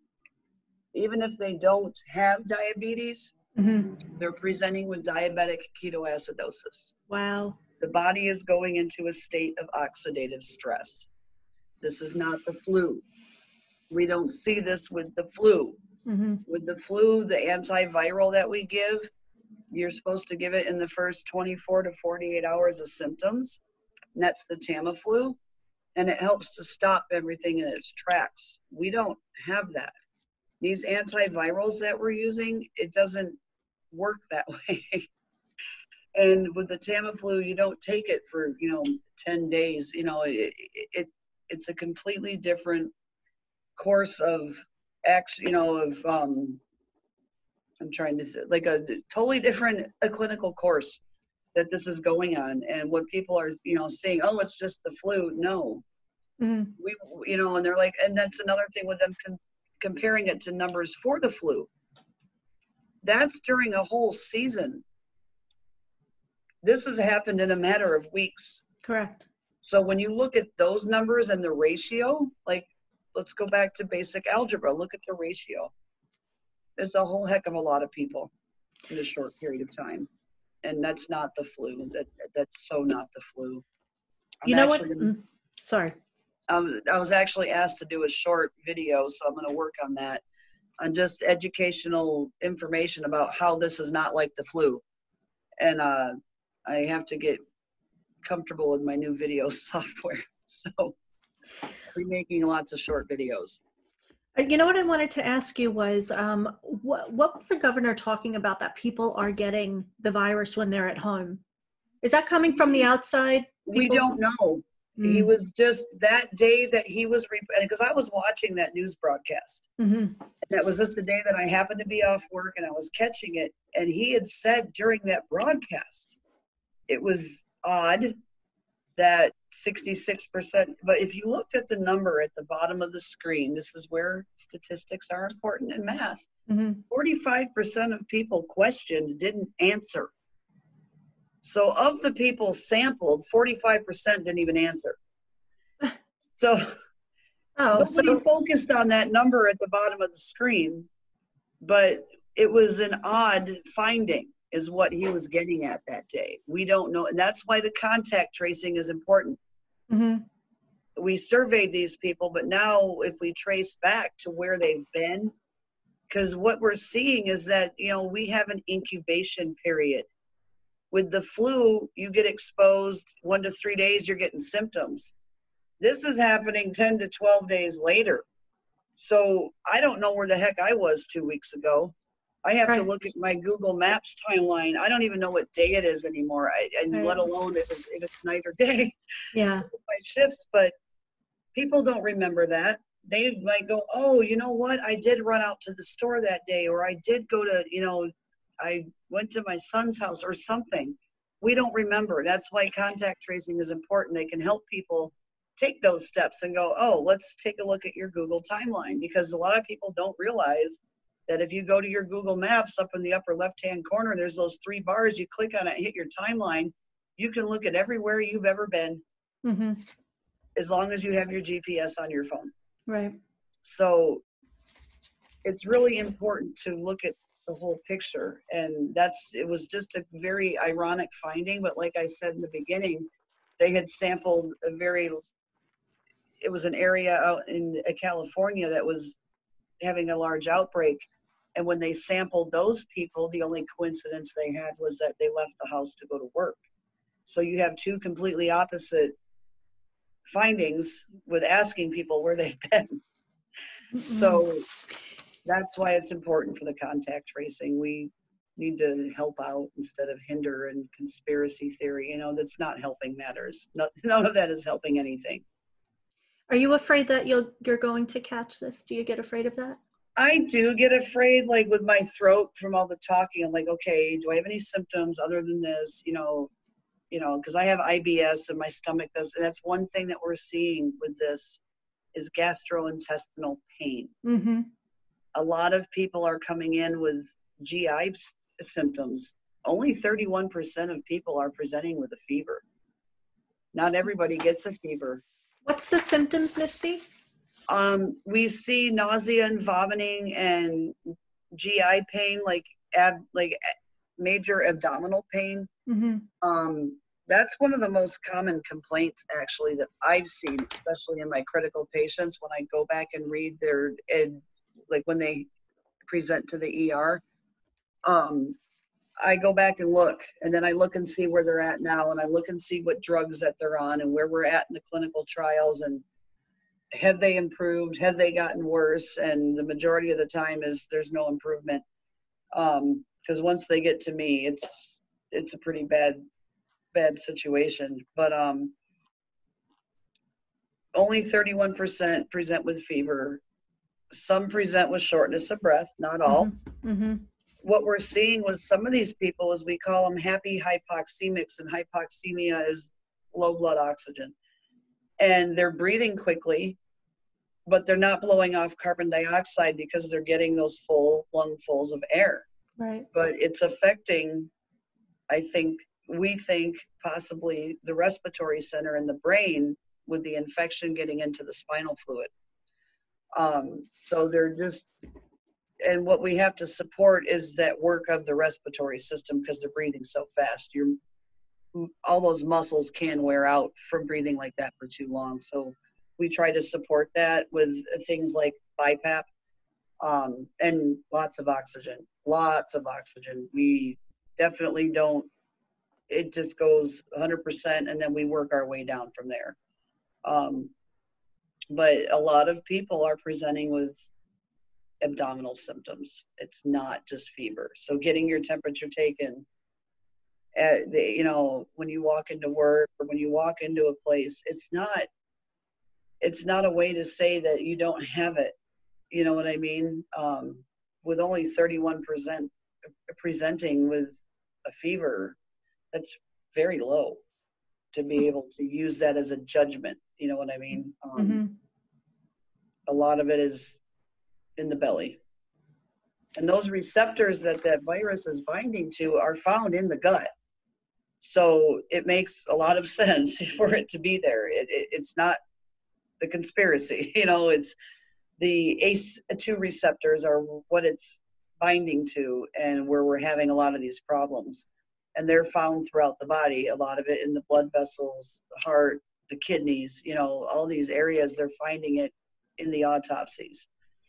they don't have diabetes, they're presenting with diabetic ketoacidosis. Wow. The body is going into a state of oxidative stress. This is not the flu. We don't see this with the flu. With the flu, the antiviral that we give, you're supposed to give it in the first 24 to 48 hours of symptoms. And that's the Tamiflu. And it helps to stop everything in its tracks. We don't have that. These antivirals that we're using, it doesn't work that way. And with the Tamiflu, you don't take it for, 10 days. It's a completely different course of action, I'm trying to say, like a totally different clinical course that this is going on. And what people are, saying, oh, it's just the flu. No, and they're like, and that's another thing with them comparing it to numbers for the flu. That's during a whole season. This has happened in a matter of weeks. Correct. So when you look at those numbers and the ratio, like, let's go back to basic algebra. Look at the ratio. There's a whole heck of a lot of people in a short period of time. And that's not the flu. That's so not the flu. Sorry. I was actually asked to do a short video, so I'm going to work on that, on just educational information about how this is not like the flu. And I have to get comfortable with my new video software. So we're making lots of short videos. You know what I wanted to ask you was, what was the governor talking about that people are getting the virus when they're at home? Is that coming from the outside? We don't know. He was just that day that he was, because I was watching that news broadcast. And that was just the day that I happened to be off work and I was catching it. And he had said during that broadcast, it was odd that 66%, but if you looked at the number at the bottom of the screen, this is where statistics are important in math. 45% of people questioned didn't answer. So of the people sampled, 45% didn't even answer. So nobody focused on that number at the bottom of the screen, but it was an odd finding is what he was getting at that day. We don't know. And that's why the contact tracing is important. Mm-hmm. We surveyed these people, but now if we trace back to where they've been, because what we're seeing is that, you know, we have an incubation period. With the flu, you get exposed 1 to 3 days, you're getting symptoms. This is happening 10 to 12 days later. So I don't know where the heck I was 2 weeks ago. I have to look at my Google Maps timeline. I don't even know what day it is anymore, and let alone if it's night or day. Yeah. My shifts, but people don't remember that. They might go, oh, you know what? I did run out to the store that day, or I did go to, you know, I went to my son's house or something. We don't remember. That's why contact tracing is important. They can help people take those steps and go, oh, let's take a look at your Google timeline, because a lot of people don't realize that if you go to your Google Maps up in the upper left-hand corner, there's those 3 bars. You click on it, hit your timeline. You can look at everywhere you've ever been, mm-hmm. as long as you have your GPS on your phone. Right. So it's really important to look at the whole picture. And it was just a very ironic finding. But like I said in the beginning, they had sampled it was an area out in California that was having a large outbreak. And when they sampled those people, the only coincidence they had was that they left the house to go to work. So you have 2 completely opposite findings with asking people where they've been. Mm-hmm. So that's why it's important for the contact tracing. We need to help out instead of hinder, and conspiracy theory, you know, that's not helping matters. None of that is helping anything. Are you afraid that you're going to catch this? Do you get afraid of that? I do get afraid, like with my throat from all the talking. I'm like, okay, do I have any symptoms other than this? You know, because I have IBS and my stomach does. And that's one thing that we're seeing with this is gastrointestinal pain. Mm-hmm. A lot of people are coming in with GI symptoms. Only 31% of people are presenting with a fever. Not everybody gets a fever. What's the symptoms, Misty? We see nausea and vomiting and GI pain, like major abdominal pain. Mm-hmm. That's one of the most common complaints, actually, that I've seen, especially in my critical patients. When I go back and read like when they present to the ER, I go back and look, and then I look and see where they're at now, and I look and see what drugs that they're on and where we're at in the clinical trials, and have they improved, have they gotten worse? And the majority of the time is there's no improvement, because once they get to me, it's a pretty bad situation. But only 31% present with fever. Some present with shortness of breath, not all. Mm-hmm. Mm-hmm. What we're seeing with some of these people is we call them happy hypoxemics, and hypoxemia is low blood oxygen. And they're breathing quickly, but they're not blowing off carbon dioxide because they're getting those full lungfuls of air. Right. But it's affecting, we think possibly the respiratory center in the brain, with the infection getting into the spinal fluid. So they're just, and what we have to support is that work of the respiratory system, because they're breathing so fast. All those muscles can wear out from breathing like that for too long. So we try to support that with things like BiPAP, and lots of oxygen. We definitely don't, it just goes 100%, and then we work our way down from there. But a lot of people are presenting with abdominal symptoms. It's not just fever. So getting your temperature taken, when you walk into work or when you walk into a place, it's not a way to say that you don't have it. You know what I mean? With only 31% presenting with a fever, that's very low to be able to use that as a judgment. You know what I mean? Mm-hmm. A lot of it is in the belly. And those receptors that virus is binding to are found in the gut. So it makes a lot of sense for it to be there. It's not the conspiracy, it's the ACE2 receptors are what it's binding to, and where we're having a lot of these problems. And they're found throughout the body, a lot of it in the blood vessels, the heart, the kidneys, all these areas, they're finding it in the autopsies.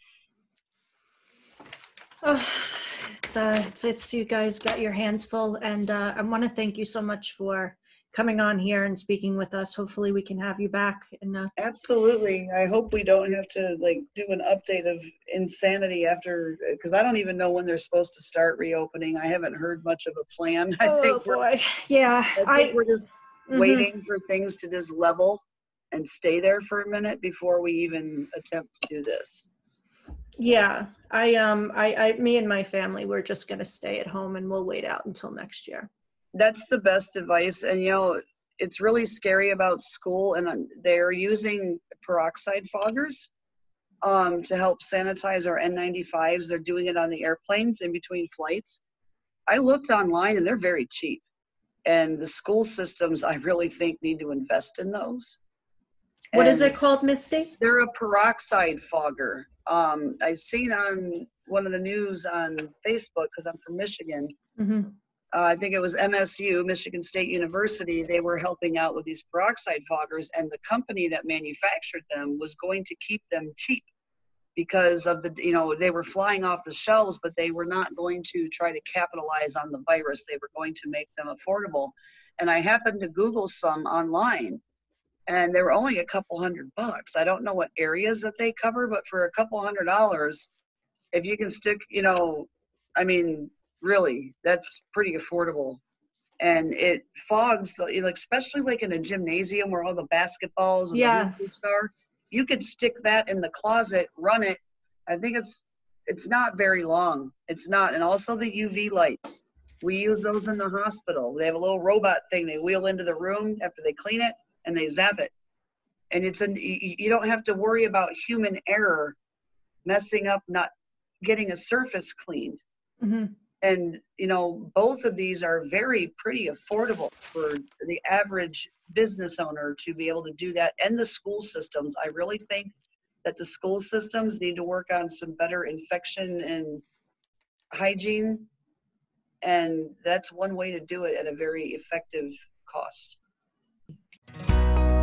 Oh, it's you guys got your hands full, and I want to thank you so much for coming on here and speaking with us. Hopefully we can have you back. And absolutely. I hope we don't have to do an update of insanity after, because I don't even know when they're supposed to start reopening. I haven't heard much of a plan. I think we're just waiting for things to just level and stay there for a minute before we even attempt to do this. Yeah, me and my family, we're just going to stay at home and we'll wait out until next year. That's the best advice. And, it's really scary about school, and they're using peroxide foggers to help sanitize our N95s. They're doing it on the airplanes in between flights. I looked online and they're very cheap. And the school systems, I really think, need to invest in those. What is it called, Misty? They're a peroxide fogger. I seen on one of the news on Facebook, because I'm from Michigan. Mm-hmm. I think it was MSU, Michigan State University. They were helping out with these peroxide foggers, and the company that manufactured them was going to keep them cheap because of they were flying off the shelves, but they were not going to try to capitalize on the virus. They were going to make them affordable. And I happened to Google some online, and they were only a couple $100. I don't know what areas that they cover, but for a couple $100, if you can stick, really, that's pretty affordable. And it fogs, especially in a gymnasium where all the basketballs and the hoops are. You could stick that in the closet, run it. I think it's not very long. It's not. And also the UV lights. We use those in the hospital. They have a little robot thing. They wheel into the room after they clean it, and they zap it. And you don't have to worry about human error messing up, not getting a surface cleaned. Mm-hmm. And, both of these are pretty affordable for the average business owner to be able to do that. And the school systems, I really think that the school systems need to work on some better infection and hygiene. And that's one way to do it at a very effective cost.